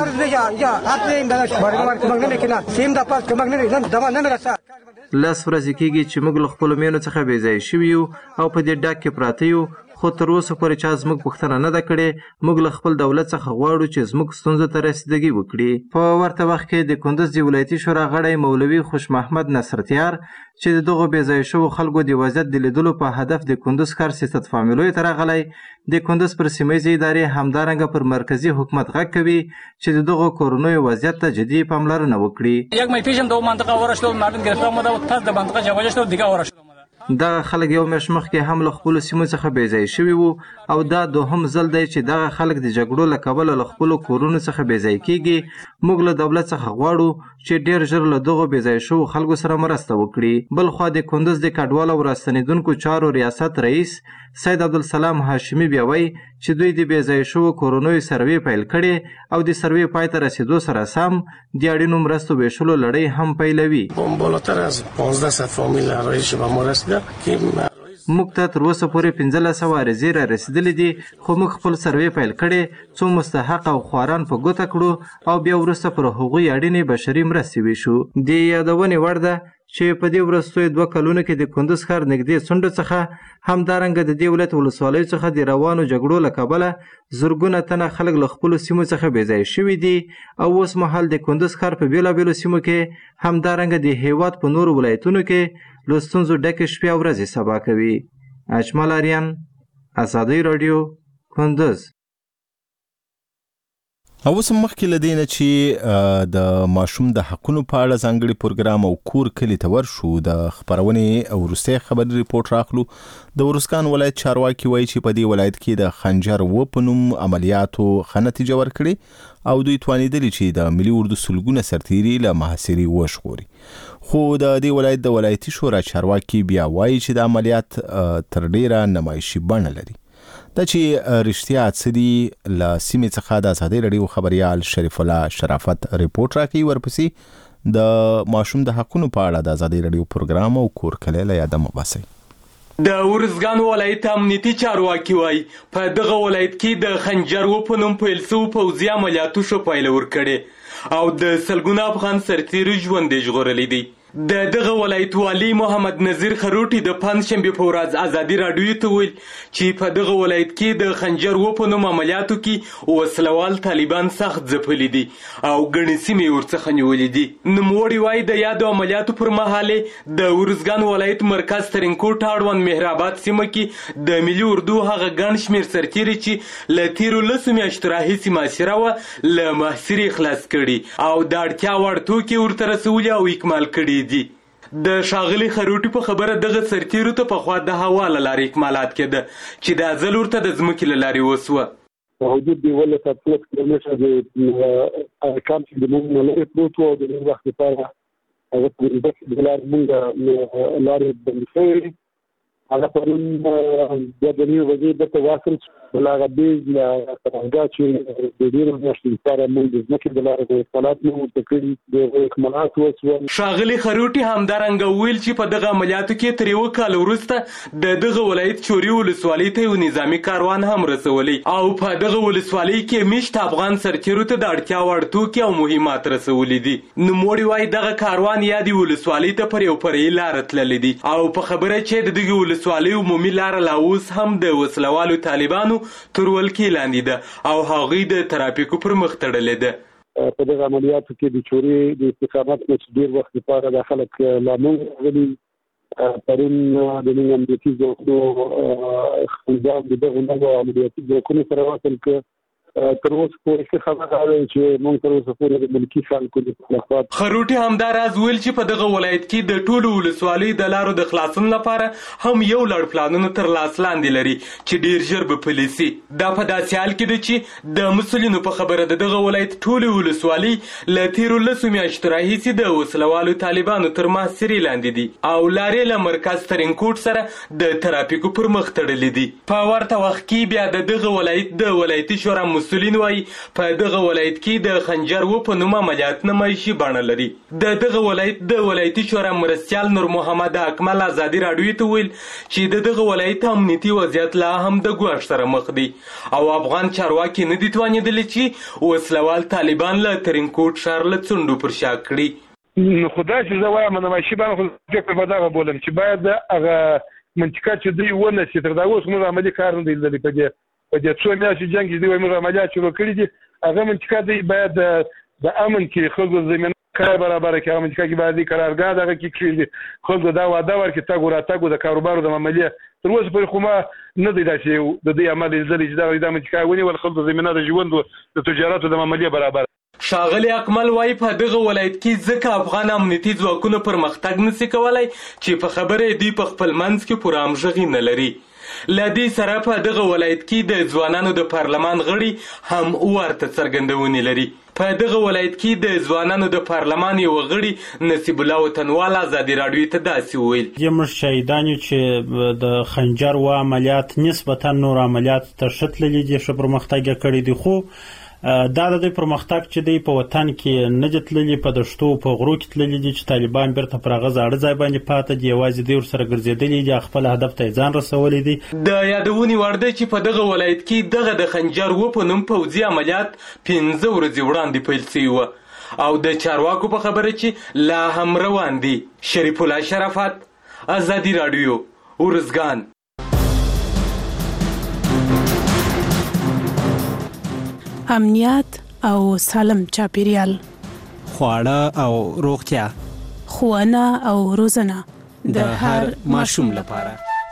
لس ورځې کېږي چې موږ له خپلو مېنو څخه بې ځایه شوي یو او په دې ډاګ کې پراته یو، خو تر اوسه پورې چا زموږ پوښتنه نه ده کړې. موږ له خپل دولت څخه غواړو چې زموږ ستونزو ته رسیدګي وکړي. په ورته وخت کې د کندوز د ولایتي شورا غړی مولوي خوش محمد نصرتیار چې د دغو بې ځایه شوو خلکو د وضعیت د لیدلو په هدف د کندوز ښار سیاست فامیلویو ته راغلی، د کندوز پر سیمهیزې ادارې همدارنګه پر مرکزي حکومت غږ کوي چې د دغو کورنیو وضعیت ته جدي پاملرنه وکړي. دغه خلک یو میاشت مخکې هم له خپلو سیمو څخه بې ځایه شوي وو او دا دوهم ځل دی چې دغه خلک د جګړو له کبله له خپلو کورونو څخه بې ځایه کېږي. موږ له دولت څخه غواړو چې ډېر ژر له دغو بې ځایه شوو خلکو سره مرسته وکړي. بلخوا د کندوز د کډوالو او راستنېدونکو چارو ریاست رئیس سید عبدالسلام هاشمي بیا وایي چې دوی د بې ځایه شوو کورنیو سروې پیل کړې او د سروې پای ته رسېدو سره سم د اړینو مرستو ویشلو لړۍ هم پیلوي. بالاتر از 1500 فامیل عرایش به ما رسیده که موږ ته تر اوسه پورې 1500 عریضې را رسېدلې دي، خو موږ خپل سروې پیل کړې څو مستحق او خواران په ګوته کړو او بیا وروسته پر هغوی اړینې بشري مرستې ویشو. د یادونې وړ ده چې په دې وروستیو 2 کلونو کې د کندوز ښار نږدې څنډو څخه همدارنګه د دې ولایت ولسوالیو څخه د روانو جګړو له کبله زرګونه تنه خلک له خپلو سیمو څخه بېځایه شوي دي او اوس مهال د کندوز ښار په بېلابېلو سیمو کې همدارنګه د هېواد په نورو ولایتونو کې له ستونزو ډکې شپې او ورځې سبا کوي. اجمل آریان، ازادي راډیو، کندوز. اوس مخکې له دې نه چې د ماشوم د حقونو په اړه ځانګړي پروګرام او کور کلي ته ورشو، د خبرونې او وروستۍ خبري ریپورت راخلو. د ورسکان ولایت چارواکي وایي چې په دې ولایت کې د خنجر په نوم عملیاتو ښه نتیجه ورکړې او دوی توانېدلي چې د ملي اردو سلګونه سرتیري له محاصرې وژغوري. خو د دې ولایت د ولایتي شورا چارواکي بیا وایي چې د عملیات تر ډیره نمایشي بڼه لري. دا چې رښتیا څه دي، له سیمې څخه د ازادي راډیو خبریال شریف الله شرافت ریپورت راکوي. ورپسې د ماشوم د حقونو په اړه د ازادي راډیو پروګرام او کور کلی له یاده مه باسئ. د ورزګان ولایت امنیتي چارواکي وایي په دغه ولایت کې د خنجر په نوم پیل شوو پوځي عملیاتو ښه پایله ورکړې او د سلګونه افغان سرتیري ژوندي ژغورلی دی. د دغه ولایت والي محمد نذیر خروټي د پنځشنبې په ورځ ازادي راډیو ته ویل چې په دغه ولایت کې د خنجر په نوم عملیاتو کې وسلوال طالبان سخت ځپلي دي او ګڼې سیمې ورڅخه نیولې دي. نوموړي وایي د یادو عملیاتو پر مهال د ورزګان ولایت مرکز ترینکوټ اړوند مهرآباد سیمه کې د ملي اردو هغه ګڼ شمېر سرتیري چې له تېرو 10 میاشتو راهیسې محاصره وه له محاصرې خلاص کړي او د اړتیا وړ توکي ورته رسولي او اکمال کړي دي. د ښاغلي خروټي په خبره دغه سرتیرو ته پخوا د هوا له لارې اکمالات کېده چې دا ځل ورته د ځمکې له لارې وسوه. حدود د 18 کیلومتره د ارکان چې د موږ نه لري پروت و د وخت لپاره هغه په دې لارې موږ لارې بندې شوې. هغه پرون د دنیو وزیر د تواصل بلاغه بیز لا ترغا چې د ډیرو میاشتو لپاره موږ د ځمکې د لارې د اطلاعات مو د کړي د اکمالات وسو. ښاغلي خروټي همدارنګه ویل چې په دغه عملیاتو کې تر 1 کال وروسته د دغه ولایت چوري ولسوالۍ ته یو نظامي کاروان هم رسولی او په دغه ولسوالۍ کې میشت افغان سرتیرو ته د اړتیا وړ توکي او مهمات رسولي دي. نوموړي وایي دغه کاروان یا د ولسوالۍ ته پر یو فرعي لاره تللی دی او په خبره چې د دغه ولسوالۍ عمومي لاره لا اوس هم د وسلوالو طالبانو تر ولکې لاندې ده او هغوی د ترافیکو پر مخ تړلې ده. په دغه عملیاتو کې د چوري د استقامت نه ډیر وخت لپاره د خلک لامل غلي پرون د نیم د تیزو خنځام دغه نوو عملیاتي ځواکونو سره وصل ک تر اوسه پورې خبره ده چې موږ تر اوسه پورې د ملکی خلکو د خلافات. خروټي همداراز ویل چې په دغه ولایت کې د ټولو ولسوالۍ د لارو د خلاصون لپاره هم یو لړ پلانونه تر لاس لاندې لري چې ډیر ژر به پلي سي. دا په داسې حال کې ده چې د مسؤلینو په خبره د دغه ولایت ټولې ولسوالۍ له تېرو 10 میاشتو راهیسې د وسلوالو طالبانو تر محاصرې لاندې دي او لارې له مرکز ترینکوټ سره د ترافیکو پر مخ تړلې دي. په ورته وخت کې بیا د دغه ولایت د ولایتي شورا مسؤلین وایي په دغه ولایت کې د خنجر په نوم عملیات نمایشي بڼه لري. د دغه ولایت د ولایتي شورا مرستیال نور محمد اکمل ازادي راډیو ته ویل چې د دغه ولایت امنیتي وضعیت لا هم د ګواښ سره مخ دی او افغان چارواکي نه دي توانېدلي چې وسلوال طالبان له ترینکوټ ښار له څنډو پر شا کړي. نو خدای چې زه وایم نمایشي بڼه خو فکر به دغه بولم چې باید هغه منطقه چې دوی ونه سي تر دا اوس موږ عملي کار نه دی لیدلی په دې څو میاشتې جنګ چې دوی موږ عملیات شروع کړي دي هغه منطقه دی باید د امن کې خلکو زمینه کار برابر کړي. هغه منطقه کې باید قرارګاه دغه کې کړي خلکو دا وعده ورکړي تګ راتګ د کاروبارو د عملیه تر اوسه پورې خو ما نه دی داسې د دې عمل لیدلی چې دا منطقه ونیول خلکو زمینه د ژوند د تجارت د عملیه برابر. ښاغلي اکمل وایي په دغه ولایت کې ځکه افغان امنیتي ځواکونه پرمختګ نشي کولی چې په خبره دوی په خپل منځ کې پوره همغږي نه لري. له دې سره په دغه ولایت کې د ځوانانو د پارلمان غړي هم ورته څرګندونې لري. په دغه ولایت کې د ځوانانو د پارلمان یو غړي نصیب الله وطنوال ازادي راډیو ته داسې ویل موږ شهیدان یو چې د خنجر و عملیات نسبتا نور عملیات ته ښه تللي دي ښه پرمختګ یې کړی دی خو دا د دوی پرمختګ چې دی په وطن کې نه دي تللي په دشتو په غرو کې تللي دي چې طالبان بیرته پر هغه زاړه ځای باندې پاته دي یوازې دوی ورسره ګرځېدلي دي خپل هدف ته ځان رسولی دي. د یادونې وړ دی چې په دغه ولایت کې دغه د خنجر په نوم پوځي عملیات 15 ورځې وړاندې پیل شوي وه او د چارواکو په خبره چې لا هم روان دي. شریف الله شرافت، آزادي رادیو، ارزګان. امنیت او سالم چاپیریال، خواړه او روغتیا، ښوونه او روزنه د هر ماشوم لپاره.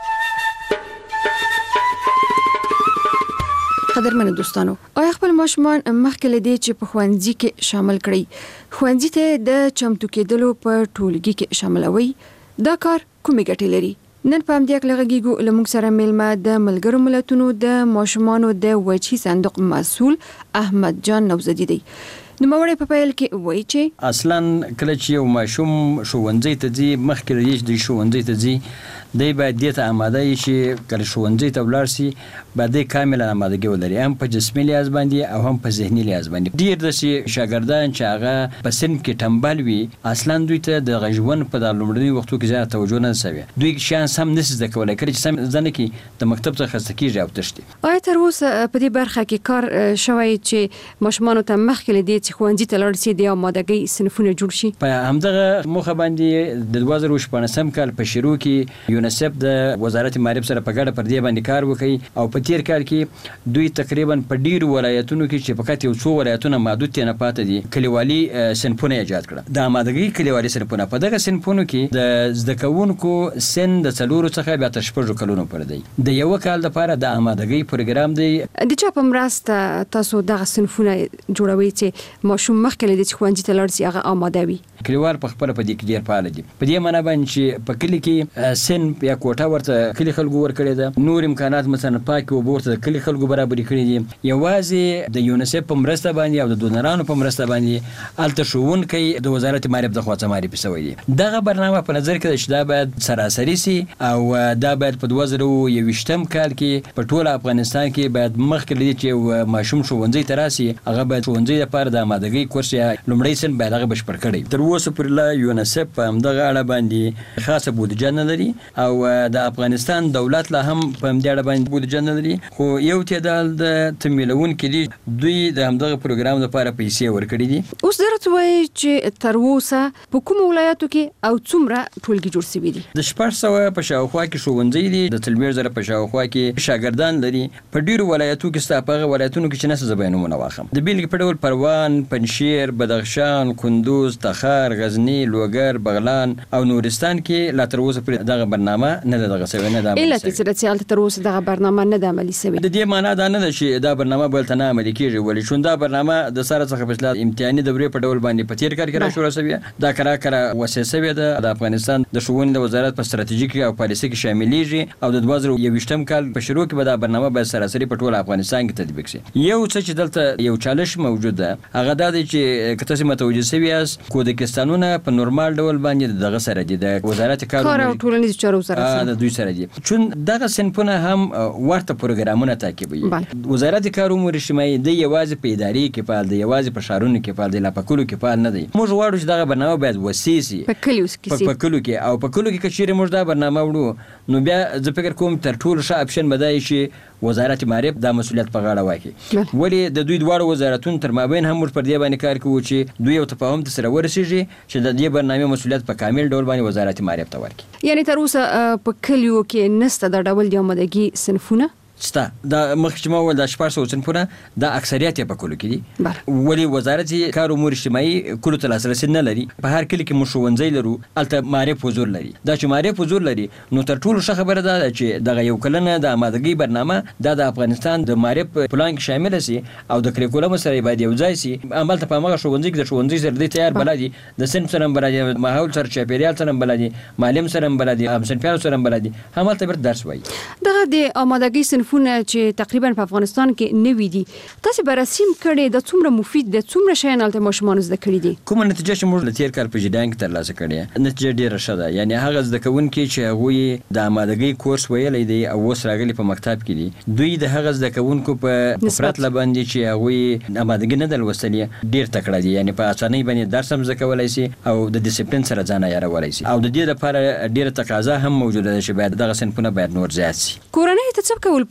قدرمنو دوستانو، آیا خپل ماشومان مخکې له دې چې په ښوونځي کې شامل کړئ، ښوونځي ته د چمتو کېدلو په ټولګي کې شاملوي؟ دا کار کومې ګټې لري؟ نن په همدې اړه غږیږو له موږ سره میلمه د ملګرو ملتونو د ماشومانو د وجهي صندوق مسؤل احمد جان نوزدي دی. نوموړی په پیل کې وایي چې اصلا کله چې یو ماشوم ښوونځي ته ځي، مخکې له دې چې د ښوونځي ته ځي دی باید دې ته آماده وي چې کله ښوونځي ته ولاړ شي باید دی کاملا آمادګي ولري، هم په جسمي لحاظ باندې او هم په ذهني لحاظ باندې. ډېر داسې شاګردان چې هغه په صنف کې ټمبل وي، اصلا دوی ته د ژوند په دغه لومړنیو وختو کې زیاته توجه نه شوې، دوی شیان سم نشي زده کولی. کله چې سم زده نه کړي د مکتب څخه خسته کېږي او تښتي. آیا تر اوسه په دې برخه کې کار شوی چې ماشومانو ته مخکې له دې چې ښوونځي ته لاړ شي د آمادګۍ صنفونه جوړ شي؟ په همدغه موخه باندې د 2014 کال په شروع کې یونیسف د وزارت معارف سره په ګډه پر دې باندې کار وکړي او په تیر کال کې دوی تقریبا په ډیرو ولایتونو کې چې فقط یو څو ولایتونه محدود نه پاتې دي کلیوالي صنفونه ایجاد کړل. د آمادګۍ کلیوالي صنفونه په دغه صنفونو کې د زده کوونکو سن د 4 څخه بیا تر 6 کلونو پورې دی. د یو کال لپاره د آمادګۍ پروګرام دی. د چا په مرسته تاسو دغه صنفونه جوړوي چې ماشوم مخکې له دې چې ښوونځي ته لاړ شي هغه آماده وي؟ کلیوال په خپل په دې کې ډیر فعال دي. په دې معنی باندې چې په کلی کې صنف یا کوټه ورته کلی خلکو ورکړي ده، نور امکانات مثلا پاک او ورته کلی خلکو برابر کړي دي. یوازې د یونیسف په مرسته باندې او د دونرانو په مرسته باندې الته ښوونکي د وزارت معارف د خوا څخه معرفي شوی دي. دغه برنامه په نظر کې چې دا باید سراسري سي او دا باید په 2021 کال کې په ټول افغانستان کې باید مخکې لدی چې ماشوم ښوونځي ته راسي هغه باید ښوونځي لپاره د آمادګۍ کورس یا لومړی سن باید هغه بشپړ کړي. تر اوسه پورې لا یونیسف په همدغه اړه باندې خاصه بودجه نه لري او د افغانستان دولت لا هم په همدې اړه باندې بودجه نه لري، خو یو تعداد د تمویلونکي دي دوی د همدغه پروګرام لپاره پیسې ورکړي دي. اوس درته وایي چې تر اوسه په کومو ولایتو کې او څومره ټولګي جوړ شوي دي؟ د 400 په شاوخوا کې ښوونځي دي، د 40,000 په شاوخوا کې شاګردان لري. په ډیرو ولایتو کې ستا په هغه ولایتونو کې چې نه څه زه به یې نومونه واخلم. د بیلګې په ډول پروان، پنجشیر، بدخشان، کندوز، تخار، غزني، لوګر، بغلان او نورستان کې لا تر اوسه پورې دغه برنامه نه ده دغه سوی نه ده علت چې تر اوسه دغه برنامه نه ده عملي سوی. د دې معنی دا نه ده چې دا برنامه بل ته نه عملي کېږي، ولې چون دا برنامه د سره څخه په اصلاح امتحاني دورې په ډول باندې په تیر کال کې راشوره سوی. دا کرا وسیسه سوی ده د افغانستان د ښوونې د وزارت په ستراتیژیک او پالیسي کې شاملېږي او د 2021 کال په شروع کې به دا برنامه باید سراسري په ټول افغانستان کې تطبیق شي. یو څه چې دلته یو چالش موجود ده هغه دا دی چې که تاسو متوجه سوي یاست کودکستانونه په نورمال ډول باندې دغه سره دي د وزارت کار او ټولنیز چارو سره د دوی سره دي، چون دغه صنفونه هم ورته پروګرامونه تعقیبوي. وزارت کار او امور اجتماعي د یوازې په ادارې کې فعال دی، یوازې په ښارونو کې فعال دی، لا په کلو کې فعال نه دی. موږ غواړو چې دغه برنامه باید وسیع سي په کلیو کې په کلو کې او په کلو کې که چیرې موږ دا برنامه وړو نو بیا زه فکر کوم تر ټولو ښه اپشن به دا شي وزارت معارف دا مسؤلیت په غاړه واخلي. ولې د دوی دواړو وزارتونو تر مابین هم موږ پر دې باندې کار کوو چې دوی یو تفاهم ته سره ورسیږي چې د دې برنامې مسؤلیت په کامل ډول باندې وزارت معارف ته ورکړي. یعنی تر اوسه په کلیو کې نسته د ډول د آمادګۍ صنفونه ستا دا مخکې ما وویل دا 400 صنفونه دا اکثریت یې په کلو کې دي. ولې وزارت کار او امور اجتماعي کلو ته لاسرسی نه لري. په هر کلي کې موږ ښوونځی لرو، هلته معارف حضور لري. دا چې معارف حضور لري نو تر ټولو ښه خبره دا ده چې دغه یو کلنه د آمادګۍ برنامه دا د افغانستان د معارف پلان کې شامله سي او د کریکولم سره باید یو ځای سي. همالته په هغه ښوونځي کې د ښوونځي سره دی تیار بلد دي، د صنف سره بلد دي، ماحول سره چاپیریال سره بلد دي، معلم سره بلد دي، همصنفیانو سره بلد دي، همالته بر درس وایي. دغه د آمادګۍ صنفونه چې تقریبا په افغانستان کې نوي دي، تاسو به رسم کړي د څومره مفید د څومره شیان الته ماشومان زده کړي دي؟ کومه نتیجه چې موږ د تیر کال په جریان کې ترلاسه کړې نتیجه ډیره ښه ده. یعنی هغه زده کوونکي چې هغوی د آمادګۍ کورس ویلی دی او اوس راغلي په مکتب کې دي، دوی د هغه زده کوونکو په پرتله باندې چې هغوی آمادګي نه ده لوستلې ډیر تکړه دي. یعنی په اسانۍ باندې درس هم زده کولی سي او د ډیسپلین سره ځان عیارولی سي او د دې لپاره ډیره تقاضا هم موجوده ده چې باید دغه صنفونه باید نور زیات سي. کورنۍ ته څه کول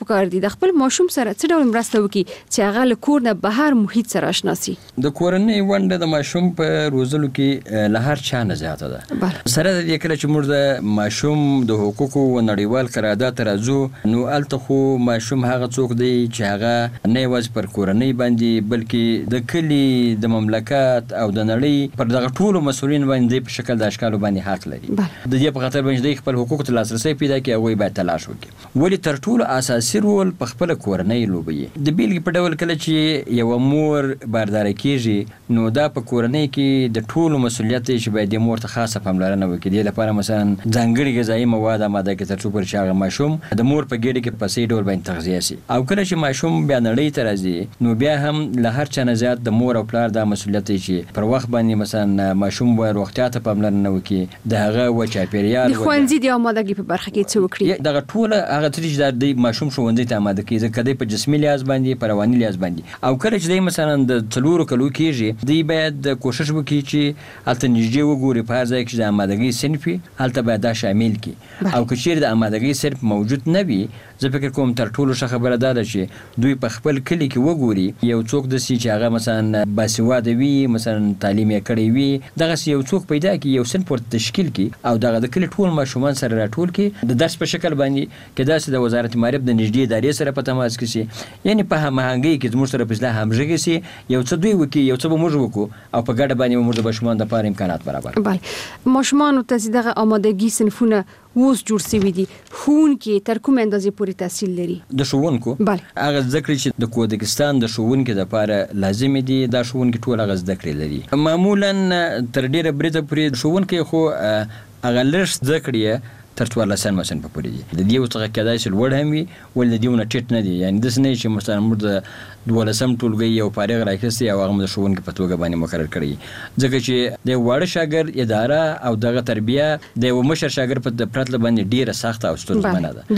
پکار دي د خپل ماشوم سره څه ډول مرسته وکړي چې هغه له کور نه بهر محیط سره آشنا شي؟ د کورنۍ ونډه د ماشوم په روزلو کې له هر چا نه زیاته ده. سره د دې کله چې موږ د ماشوم د حقوقو او نړیوال قرارداد راځو نو الته خو ماشوم هغه څوک دی چې هغه نه یوازې پر کورنۍ باندې بلکې د کلی د مملکت او د نړۍ پر دغه ټولو مسؤلین باندې په شکل د اشکالو باندې حق لري. د دې په خاطر باندې خپل حقوق ته لاسرسي پیدا کړي او باید تلاش وکړي. ولی تر ټولو اساسي رول په خپل کورنۍ لوبي. د بیلګې په ډول کله چې یو مور باردار کیږي نو دا په کورنۍ کې د ټولو مسؤلیت چې باید د مور ته خاصه پاملرنه وکړي. د لپاره مثلا ځانګړي غذایی مواد آماده کړي تر څو پر شاغه ماشوم د مور په ګډه کې په سي ډول باندې تغذیه شي. او کله چې ماشوم بیا نړۍ ته راځي نو بیا هم له هر چا نه زیات د مور او پلار د مسؤلیت چې پر وخت باندې مثلا ماشوم و روغتیا ته پاملرنه وکړي. د هغه و چاپیریال د خوندې د آمادګي په برخه کې څه وکړي؟ دغه ټول هغه چې د ماشوم ښوونځي ته آماده کیږي کله په جسمي لحاظ باندې په رواني لحاظ باندې. او کله چې مثلا د 4 کلو کېږي دی باید کوشش وکړي چې الته نږدې وګوري په ځای کې د آمادګي صنفي الته باید دا شامل کړي. او که چیرې د آمادګي صنف موجود نه وي زه فکر کوم تر ټولو ښه خبره دا ده چې دوی په خپل کلی کې وګوري یو څوک داسې چې هغه مثلا باسواده وي مثلا تعلیم یې کړی وي دغسې یو څوک پیدا کړي یو صنف ورته تشکیل کړي او دغه د کلي ټول ماشومان سره راټول کړي د درس په شکل باندې کې داسې د وزارت معارف د نږدې ادارې سره په تماس کې شي یعنی په هماهنګۍ کې زموږ سره په اصلاح همغږي شي یو څه دوی وکړي یو څه به موږ وکړو او په ګډه باندې موږ د ماشومانو لپاره امکانات برابر کړو. ماشومانو ته دغه آمادګي صنفونه اوس جوړ شوي دي. ښوونکي تر کومه اندازې پورې تحصیل لري؟ د ښوونکو هغه زده کړې چې د کوزاکستان د ښوونکو لپاره لازمي دي دا ښوونکي ټول هغه زده کړې لري. معمولا تر ډیره بریده پورې ښوونکي خو هغه لږ زده کړې تر 14 مثلا په پورې دي. د دې څخه کېدای شي لوړ هم وي ول د دې نه ټیټ نه دي یعنی د سنې چې مثلا موږ د 12 ټولګي یو فارغ راکستي او هغه د ښوونکي په توګه باندې مقرر کړی ځکه چې د وړ شاګرد اداره او دغه تربیه د یو مشر شاګرد په پرتله باندې ډیره سخته او ستونزمنه ده.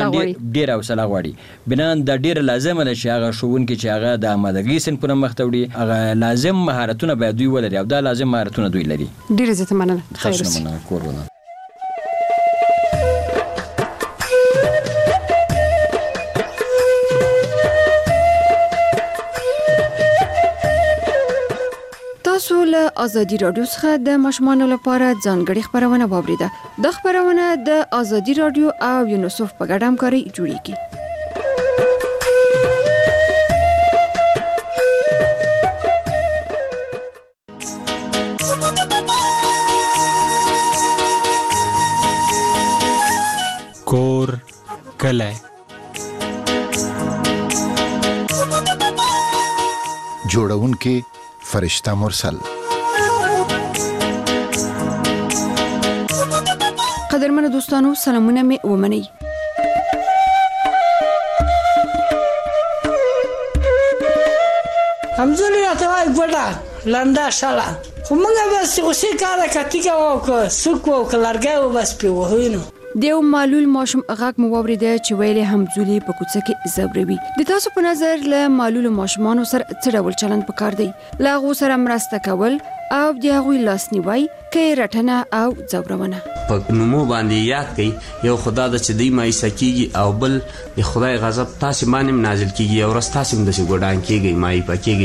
ډیره حوصله غواړي. بنا د ډیره لازمه ده چې هغه ښوونکي چې هغه د آمادګۍ صنفونه مخ ته وړي هغه لازم مهارتونه باید دوی ولري او دا لازم مهارتونه دوی لري. ډیره زیاته مننه. خیر مننه کورونه. تاسو له آزادي رادیو څخه د ماشومانو لپاره ځانګړي خبرونه واوریده. د خبرونه د آزادي رادیو او یونیسف په ګډه همکاري جوړیږي. کور کلی جوړونکي فرشته مرسل. قدرمنو دوستانو سلامونه می ومنئ. همزولی راتوای گوڑا لنده شالا خو منگا بس غصی کارا کتیگا و سوک و کلرگه و بس پیوهوینو. دیو معلول ماشوم غاک مو واوریده چې ویلې همزولي په کوڅه کې زبروي. د تاسو په نظر له معلول ماشومانو سره څه ډول چلند پکار دی؟ له هغو سره مرسته کول او د هغوی لاسنیوی کې رټنه او ځورونه په نومو باندې یاد کړئ. یو خدا د چې دی مایسه کیږي او بل د خدای غضب تاسې باندې نازل کیږي او ورځ تاسې هم داسې ګوډان کیږئ مایې پکیږئ.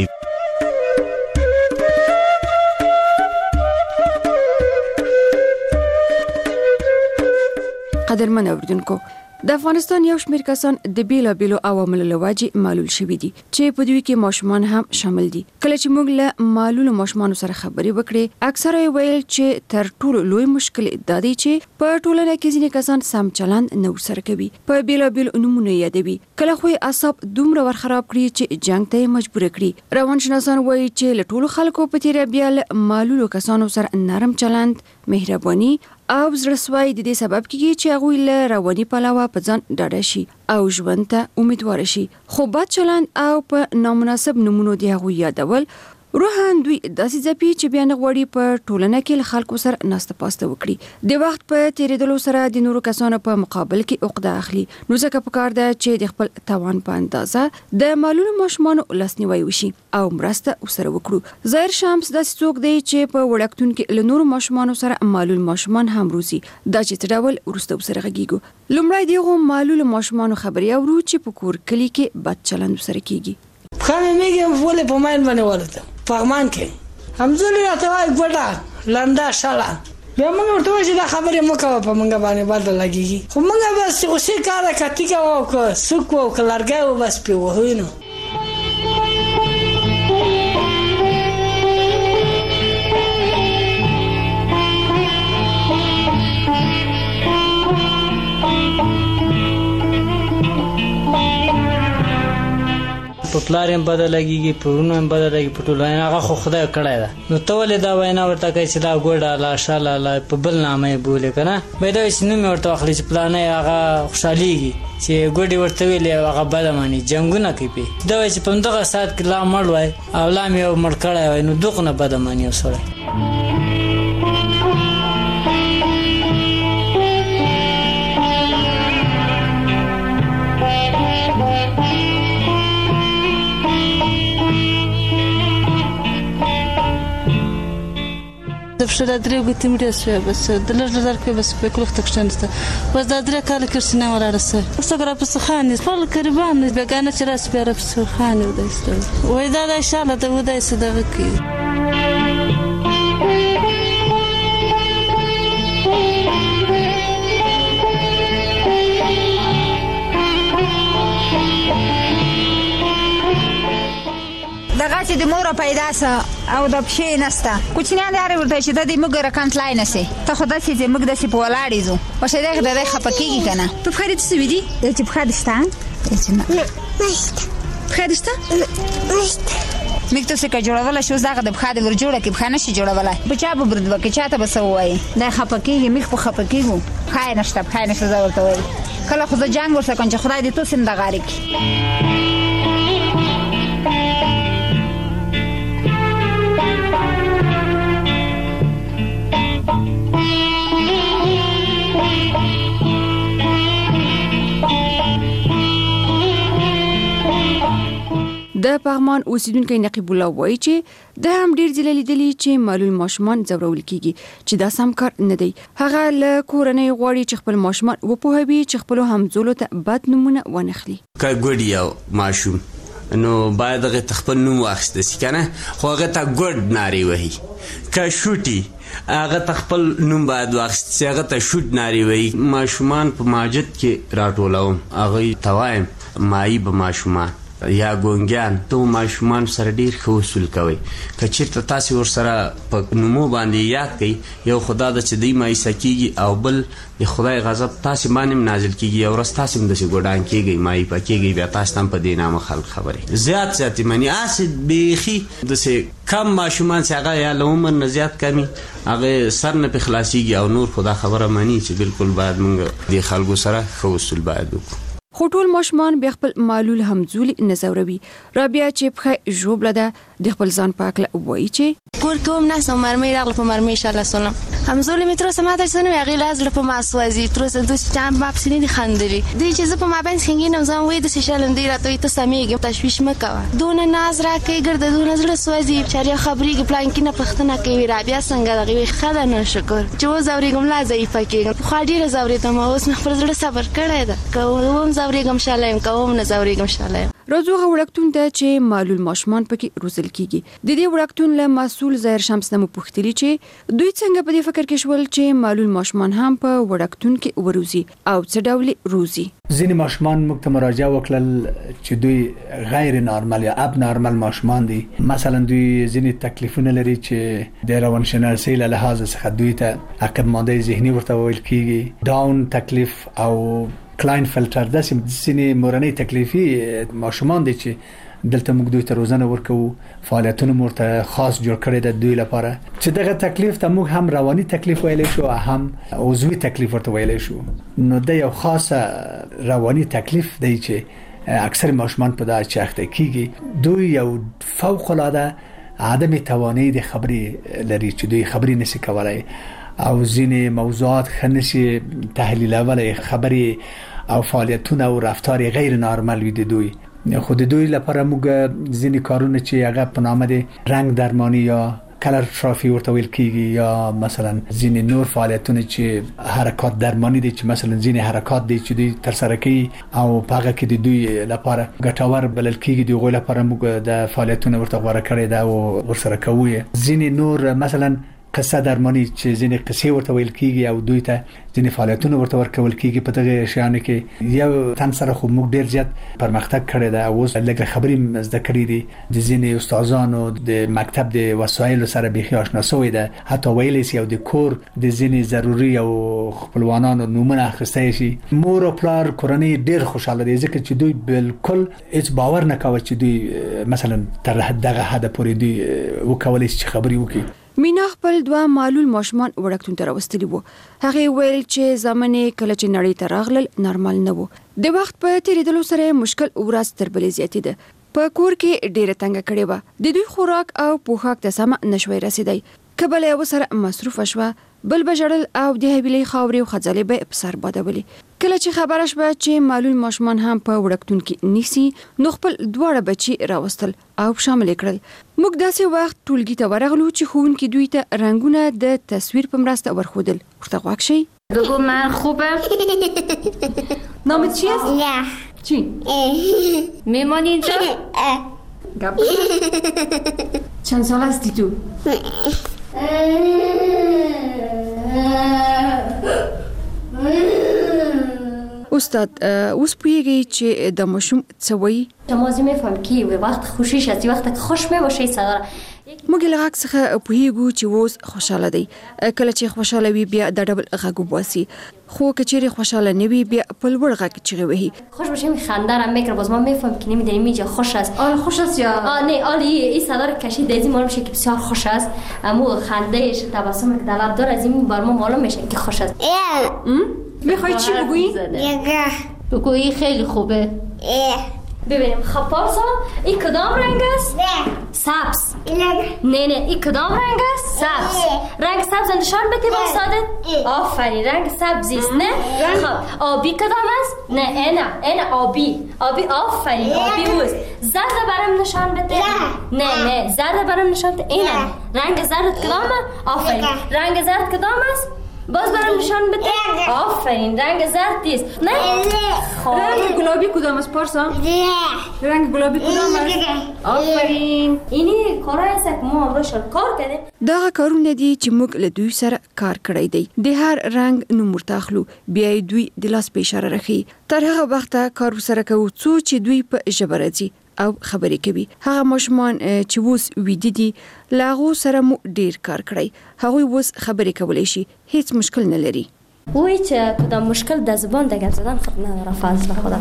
قدرمن اوریدونکو د افغانستان یو شمېر کسان د بیلابیلو عواملو له وجې معلول شوي دي چې په دوی کې ماشومان هم شامل دي. کله چې موږ له معلولو ماشومانو سره خبرې وکړې اکثره یې ویل چې تر ټولو لوی مشکل دا دی چې په ټولنه کې ځینې کسان سم چلند نه ورسره کوي. په بیلابیلو نومونو یادوي. کله خو یې اعصاب دومره ورخراب کړي چې جنګ ته یې مجبور کړي. روانشناسان وایي چې له ټولو خلکو په تیره بیا له معلولو کسانو سره نرم چلند، مهرباني او زړسوي د دې سبب کیږي چې هغوی له رواني پلوه په ځان ډاډه شي او ژوند ته امیدوار شي. خو بد چلند او په نامناسب نومونو د هغوی یادول روحان دوی داسې ځپي چې بیا نه غواړي په ټولنه کې له خلکو سره ناسته پاسته وکړي. د وخت په تیریدلو سره د نورو کسانو په مقابل کې عقده اخلي. نو ځکه پکار ده چې د خپل توان په اندازه د معلول ماشومانو لاسنیوي وشي او مرسته وسره وکړو. ظاهر شمس داسې څوک دی چې په وړکتون کې له نورو ماشومانو سره معلول ماشومان هم روزي. دا چې څه ډول وروسته وسره غږیږو. لومړی دغه معلول ماشومانو خبري اورو چې په کور کلی کې بد چلند وسره کیږي. خامې میګم ولې په ماین باندې ولته پغمان کې همزولي راته وای ګوډه لنده شاله بیا موږ ورته وایو چې دا خبرې مه کوه په موږ باندې بد لګېږي خو موږ بس غوسې کاره کتي کوو که سوک وو که لرګی وو بس پرې وهو نو. په پلار هم بده لګېږي په وروڼو هم بده لګي په ټولو هغه خو خدای کړی ده نو ته ولې دا وینا ورته کوې چې دا ګوډه لا شاله لا په بل نامه یې بولې که نه باید دا وایي چې نوم یې ورته واخلي چې پلانی هغه خوشحالېږي چې ګوډې ورته ویلې هغه بده ماني جنګونه کوي پې دا وایي چې په همدغه ساعت کې لا مړ وای او لا مې یو مړ کړی وای نو دغونه بده ماني یو سړی. Zawsze na drugim tym rysuje, bez dlaczego zarkę bez pekluch tak często. Bez da dreka ale kirsy nie ma rasy. Ustagra posłuchanie, spal karibany, biegane ci raz biorę posłuchanie udajstwo. Oj da szala da udajstwo da wyki. دغه چې د مور پیدا سه او د پښې نسته کوچنیان لري ورته چې د دې موږ رکانت لای نسی ته خدای چې موږ د سی په ولاړې زو په شه دغه د خپکیږي کنه په خیر دې څه ودی چې په خیر شته چې نه خیر شته میک ته څه جوړول شو زغه د بخاده ور جوړه کې بخانه شي جوړوله بچا به برد وکي چاته به سوای د خپکیږي میک په خپکیږي خای نشته خای نشته ورته وای کله خو د جنگ ورته کنه خدای دې تو سم د غاریک. د پغمان اوسیدونکو نقیب الله وایي چې د هم ډیر ځله لیدلی چې معلول ماشومان ځورول کیږي چې دا سم کار نه دی. هغه له کورنۍ غواړي چې خپل ماشومان وپوهوي چې خپل همزولو ته بد نمونه ونخلي. که ګوډ یو ماشوم نو باید هغه خپل نوم واخیسته شي کنه خو هغه ته ګوډ ناری وهي که شوټي هغه ته خپل نوم باید واخیست چې هغه ته شوټ ناری وهي. ماشومان په ماجد کې راټولوم هغه توایم مای به ماشومان یا ګونګیان ته ماشومان سره ډیر ښه اصول کوي که چېرته تاسې ورسره په نومو باندې یاد کړئ یو خدا ده چې دوی مایوسه کېږي او بل د خدای غضب تاسې باندې هم نازل کېږي یو ورځ تاسې هم داسې ګوډان کېږئ مایوپه کېږئ بیا تاسې ته هم په دې نامه خلک خبرې زیات یې مني هسې بیخي داسې کم ماشومان چې هغه یا له عمر نه زیات کمي هغه سر نه پې خلاصېږي او نور خو دا خبره مني چې بالکل باید موږ د خلکو سره ښه اصول باید وکړو. خو ټول ماشومان بیا خپل معلول همزولي نه ځوروي. رابعه چې پخه ژوبله ده د خپل ځان په هکله وایي چې کور کې هم ناست وم مرمۍ راغله په مرمۍ انشاءالله سلام همزولي مې تر اوسه ماته چې څه نه وي هغې له زړه په ما سوځي تر اوسه دوی چې ما پسې نه دي خندلي دوی چې زه په مابین خنګېنم زه هم وایي داسې شلم دوی راته وایي ته سمېږې تشویش مه کوه دونه ناز راکوي ګرده دونه زړه سوځي چاریا خبرېږي پلانکي نه پوښتنه کوي رابعه څنګه دغې وایي ښه ده نو شکر چې وځورېږم لا ضعیفه کېږم پخوا ډېره ځورېدم اوس مې خپل زړه صبر کړی ده که وم ځورېږم شاله یم که وم نه ځورېږم شاله یم. راځو هغه وړکتون ته چې معلول ماشومان پکې روزل کیږي. د دې وړکتون له مسؤل ظاهر شمس نه مو پوښتلي چې دوی څنګه په دې فکر کې شول چې معلول ماشومان هم په وړکتون کې وروزي او څه ډول روزي. ځینې ماشومان موږ ته مراجعه وکړل چې دوی غیر نارمل یا اب نارمل ماشومان دي مثلا دوی ځینې تکلیفونه لري چې د روانشناسۍ له لحاظ څخه دوی ته عقب مانده ذهني ورته ویل کیږي داون تکلیف او کلاین فلټر داسې ځینې مورنۍ تکلیفي ماشومان دي چې دلته موږ دوی ته روزنه ورکوو فعالیتونه ورته خاص جوړ کړی د دوی لپاره چې دغه تکلیف ته موږ هم رواني تکلیف ویلی شو هم عضوي تکلیف ورته ویلی شو نو د یو خاصه رواني تکلیف دی چې اکثر ماشومان په دا چې اخته کیږي دوی یو فوق العاده عدم توانایی د خبرې لري چې دوی خبرې نشي کولای او ځینې موضوعات خنشي تحلیلولای، خبرې او فعالیتونه او رفتار غیر نارمل وي د دوی. خو د دوی لپاره موږ ځینې کارونه چې هغه په نامه د رنگ درمانی یا کلر ترافی ورته ویل کیږي یا مثلا ځینې نور فعالیتونه چې حرکات درمانی دي چې مثلا ځینې حرکات دي چې دوی تر سره کوي او په هغه کې د دوی لپاره ګټور بلل کیږي، د غوړ لپاره موږ د فعالیتونه ورته غوړه کړی دا او ورسره کوي. ځینې نور مثلا قصه درمانی چې ځینې قصې ورته ویل کیږي او دوی ته ځینې فعالیتونه ورته ورکول کیږي. په دغه شیانو کې یو تن سره خو موږ ډیر زیات پرمختګ کړی دا او لږه خبرې زده کړې دي. د ځینې استادانو د مکتب د وسایلو سره بيخي آشنا شوی ده، حتی ویلې سي او د کور د ځینې ضروري او خپلوانانو نومونه اخیستای شي. مور او پلار کورنۍ ډیر خوشاله دي ځکه چې دوی بالکل هیڅ باور نه کوي چې دوی مثلا تر دغه حد پورې دوی وکولای شي خبرې وکړي. مینا خپل دوه معلول ماشومان وړکتون ته راوستلي وو. هغه ویل چې زمانه کله چې نړۍ ته راغلل نارمال نه وو. د وخت په تیریدلو سره مشکل ورځ تر بلې زیاتېده. په کور کې ډیره تنګ کړې و. د دوی خوراک او پوښاک ته سم نشوي رسیدای. کبل یو سره مصروف شوه، بل بجړل او د هویلې خاورې او خځلې به په سر بادولې. کله چې خبره شوه چې معلول ماشومان هم په وړکتون کې نیسي، نو خپل دواړه بچي راوستل او شامل کړل. موږ داسې وخت ټولګي ته ورغلو چې ښوونکي دوی ته رنگونه د تصویر په مرسته ورښودل. ورته غوږ شئ. بگو من خوبه. نامت چی است؟ نه. چی؟ میمانی اینجا؟ چند سال هستی تو؟ استاد اوس پوهیږي چې د ماشوم څه وایي؟ شما میفهم که وقت خوشیش هستی، وقت که خوش میباشی صداره. موږ له غږ څخه پوهیږو چې اوس خوشاله دی. کله چې خوشاله وي بیا د ډبل غږ وباسي، خو که چیرې خوشاله نه وي بیا په لوړ غږ چیغې وهي. خوش باشه میخنده را میکره، باز ما میفهم که نمیدونیم اینجا خوش است. آل خوش است یا نه؟ آل این صدا رو کشید از این معلوم میشه که بسیار خوش است. اما خندهش تبسم که در لب داره از این بر ما معلوم میشه که خوش است. میخوای چی بگویی؟ بگویی خیلی خوبه. ببینیم خب پارسا این کدام رنگ است؟ نه سبز. نه این کدام رنگ است؟ سبز. رنگ سبز نشان بده با سادت. آفرین رنگ سبزی است. نه خب آبی کدام است؟ نه اینا آبی آفرین آبی است. زرد برام نشان بده. نه زرد برام نشان بده. اینا رنگ زرد کدامه؟ آفرین رنگ زرد کدام است؟ باز برام نشان بده. آفرین رنگ زرد است. نه رنگ گلابی کدام است پارسا؟ رنگ گلابی کدام است؟ آفرین اینی کارای است که ما روش کار کردیم. دا کارونه دي چې موږ له دوی سره کار کړی دی. د هر رنگ نوم ورته اخلو، بیا دوی د لاس په اشاره راخي. تر هغه وخته کار سره کوو څو چې دوی په ژبه راځي او خبرې کوي. هغه ماشومان چې اوس ویده دي له هغو سره مو ډیر کار کړی. هغوی اوس خبرې کولی شي، هیڅ مشکل نه لري. وای چې کدام مشکل د زبان د گپ زدن خود نداره فضل خدا.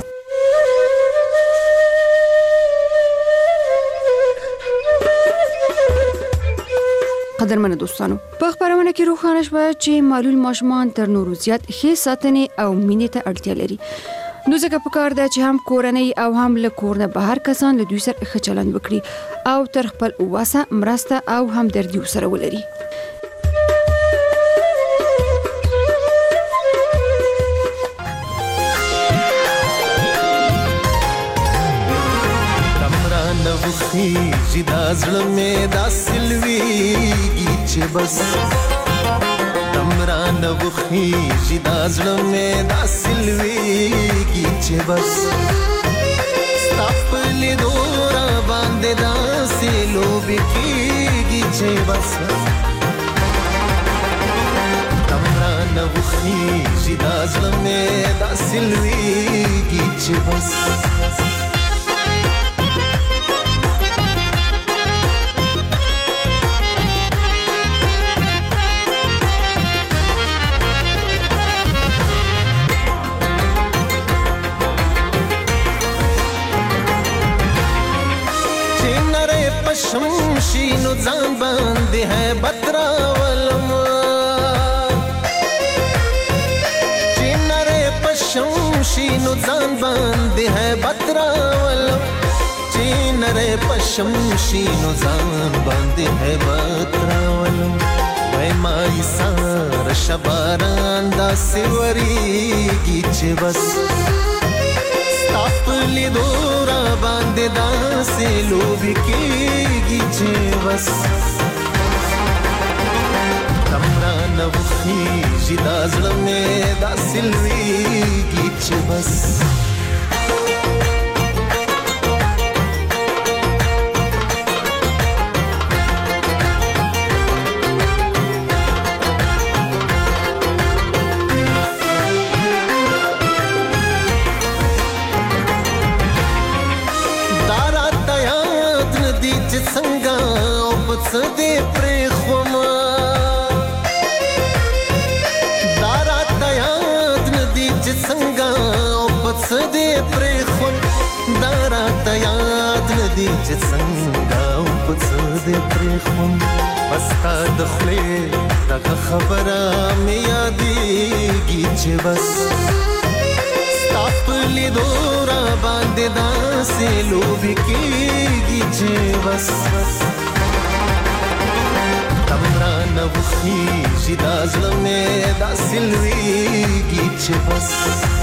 قدرمن دوستانو، په خبرونه کې روښانه شوه چې معلول ماشومان تر نورو زیات ښې ساتنې او مینې ته اړتیا لري. نو ځکه پکار ده چې هم کورنۍ او هم له کور نه بهر کسان له دوی سره ښه چلند وکړي او تر خپل وسه مرسته او همدردي ورسره ولري. خیږي دا زړه مې داسې لویږي چې بس تمرانه وخیږي دا زړه مې داسې لویږي چې بس ستا په لیدو را باندې داسې لوبې کېږي چې بس تمرانه وخیږي دا زړه مې داسې لویږي چې بس شمشینو ځان باندې ہے بترا ولم چنره پشمشینو ځان باندې ہے بترا ولم چې چې نره پشم شینو ځان باندې هیبت راولم وای مای سار شباران دا سیوریږي چې بس خپل دورا باندې داسې لوبي کېږي چې بس تمرا نه وخیږي دا زړه مې داسې لویږي چې بس دې پرې خوما دارا تیاد ندی چې څنګه او پڅ دې پرې خوم دارا تیاد ندی چې څنګه او پڅ دې پرې خوم بس تا د خپل دغه خبره مې یادېږي چې بس خپل دورا باندې داسې لوبي کېږي چې بس تمرا نه وخیږي دا زړه مې داسې لویږي چې بس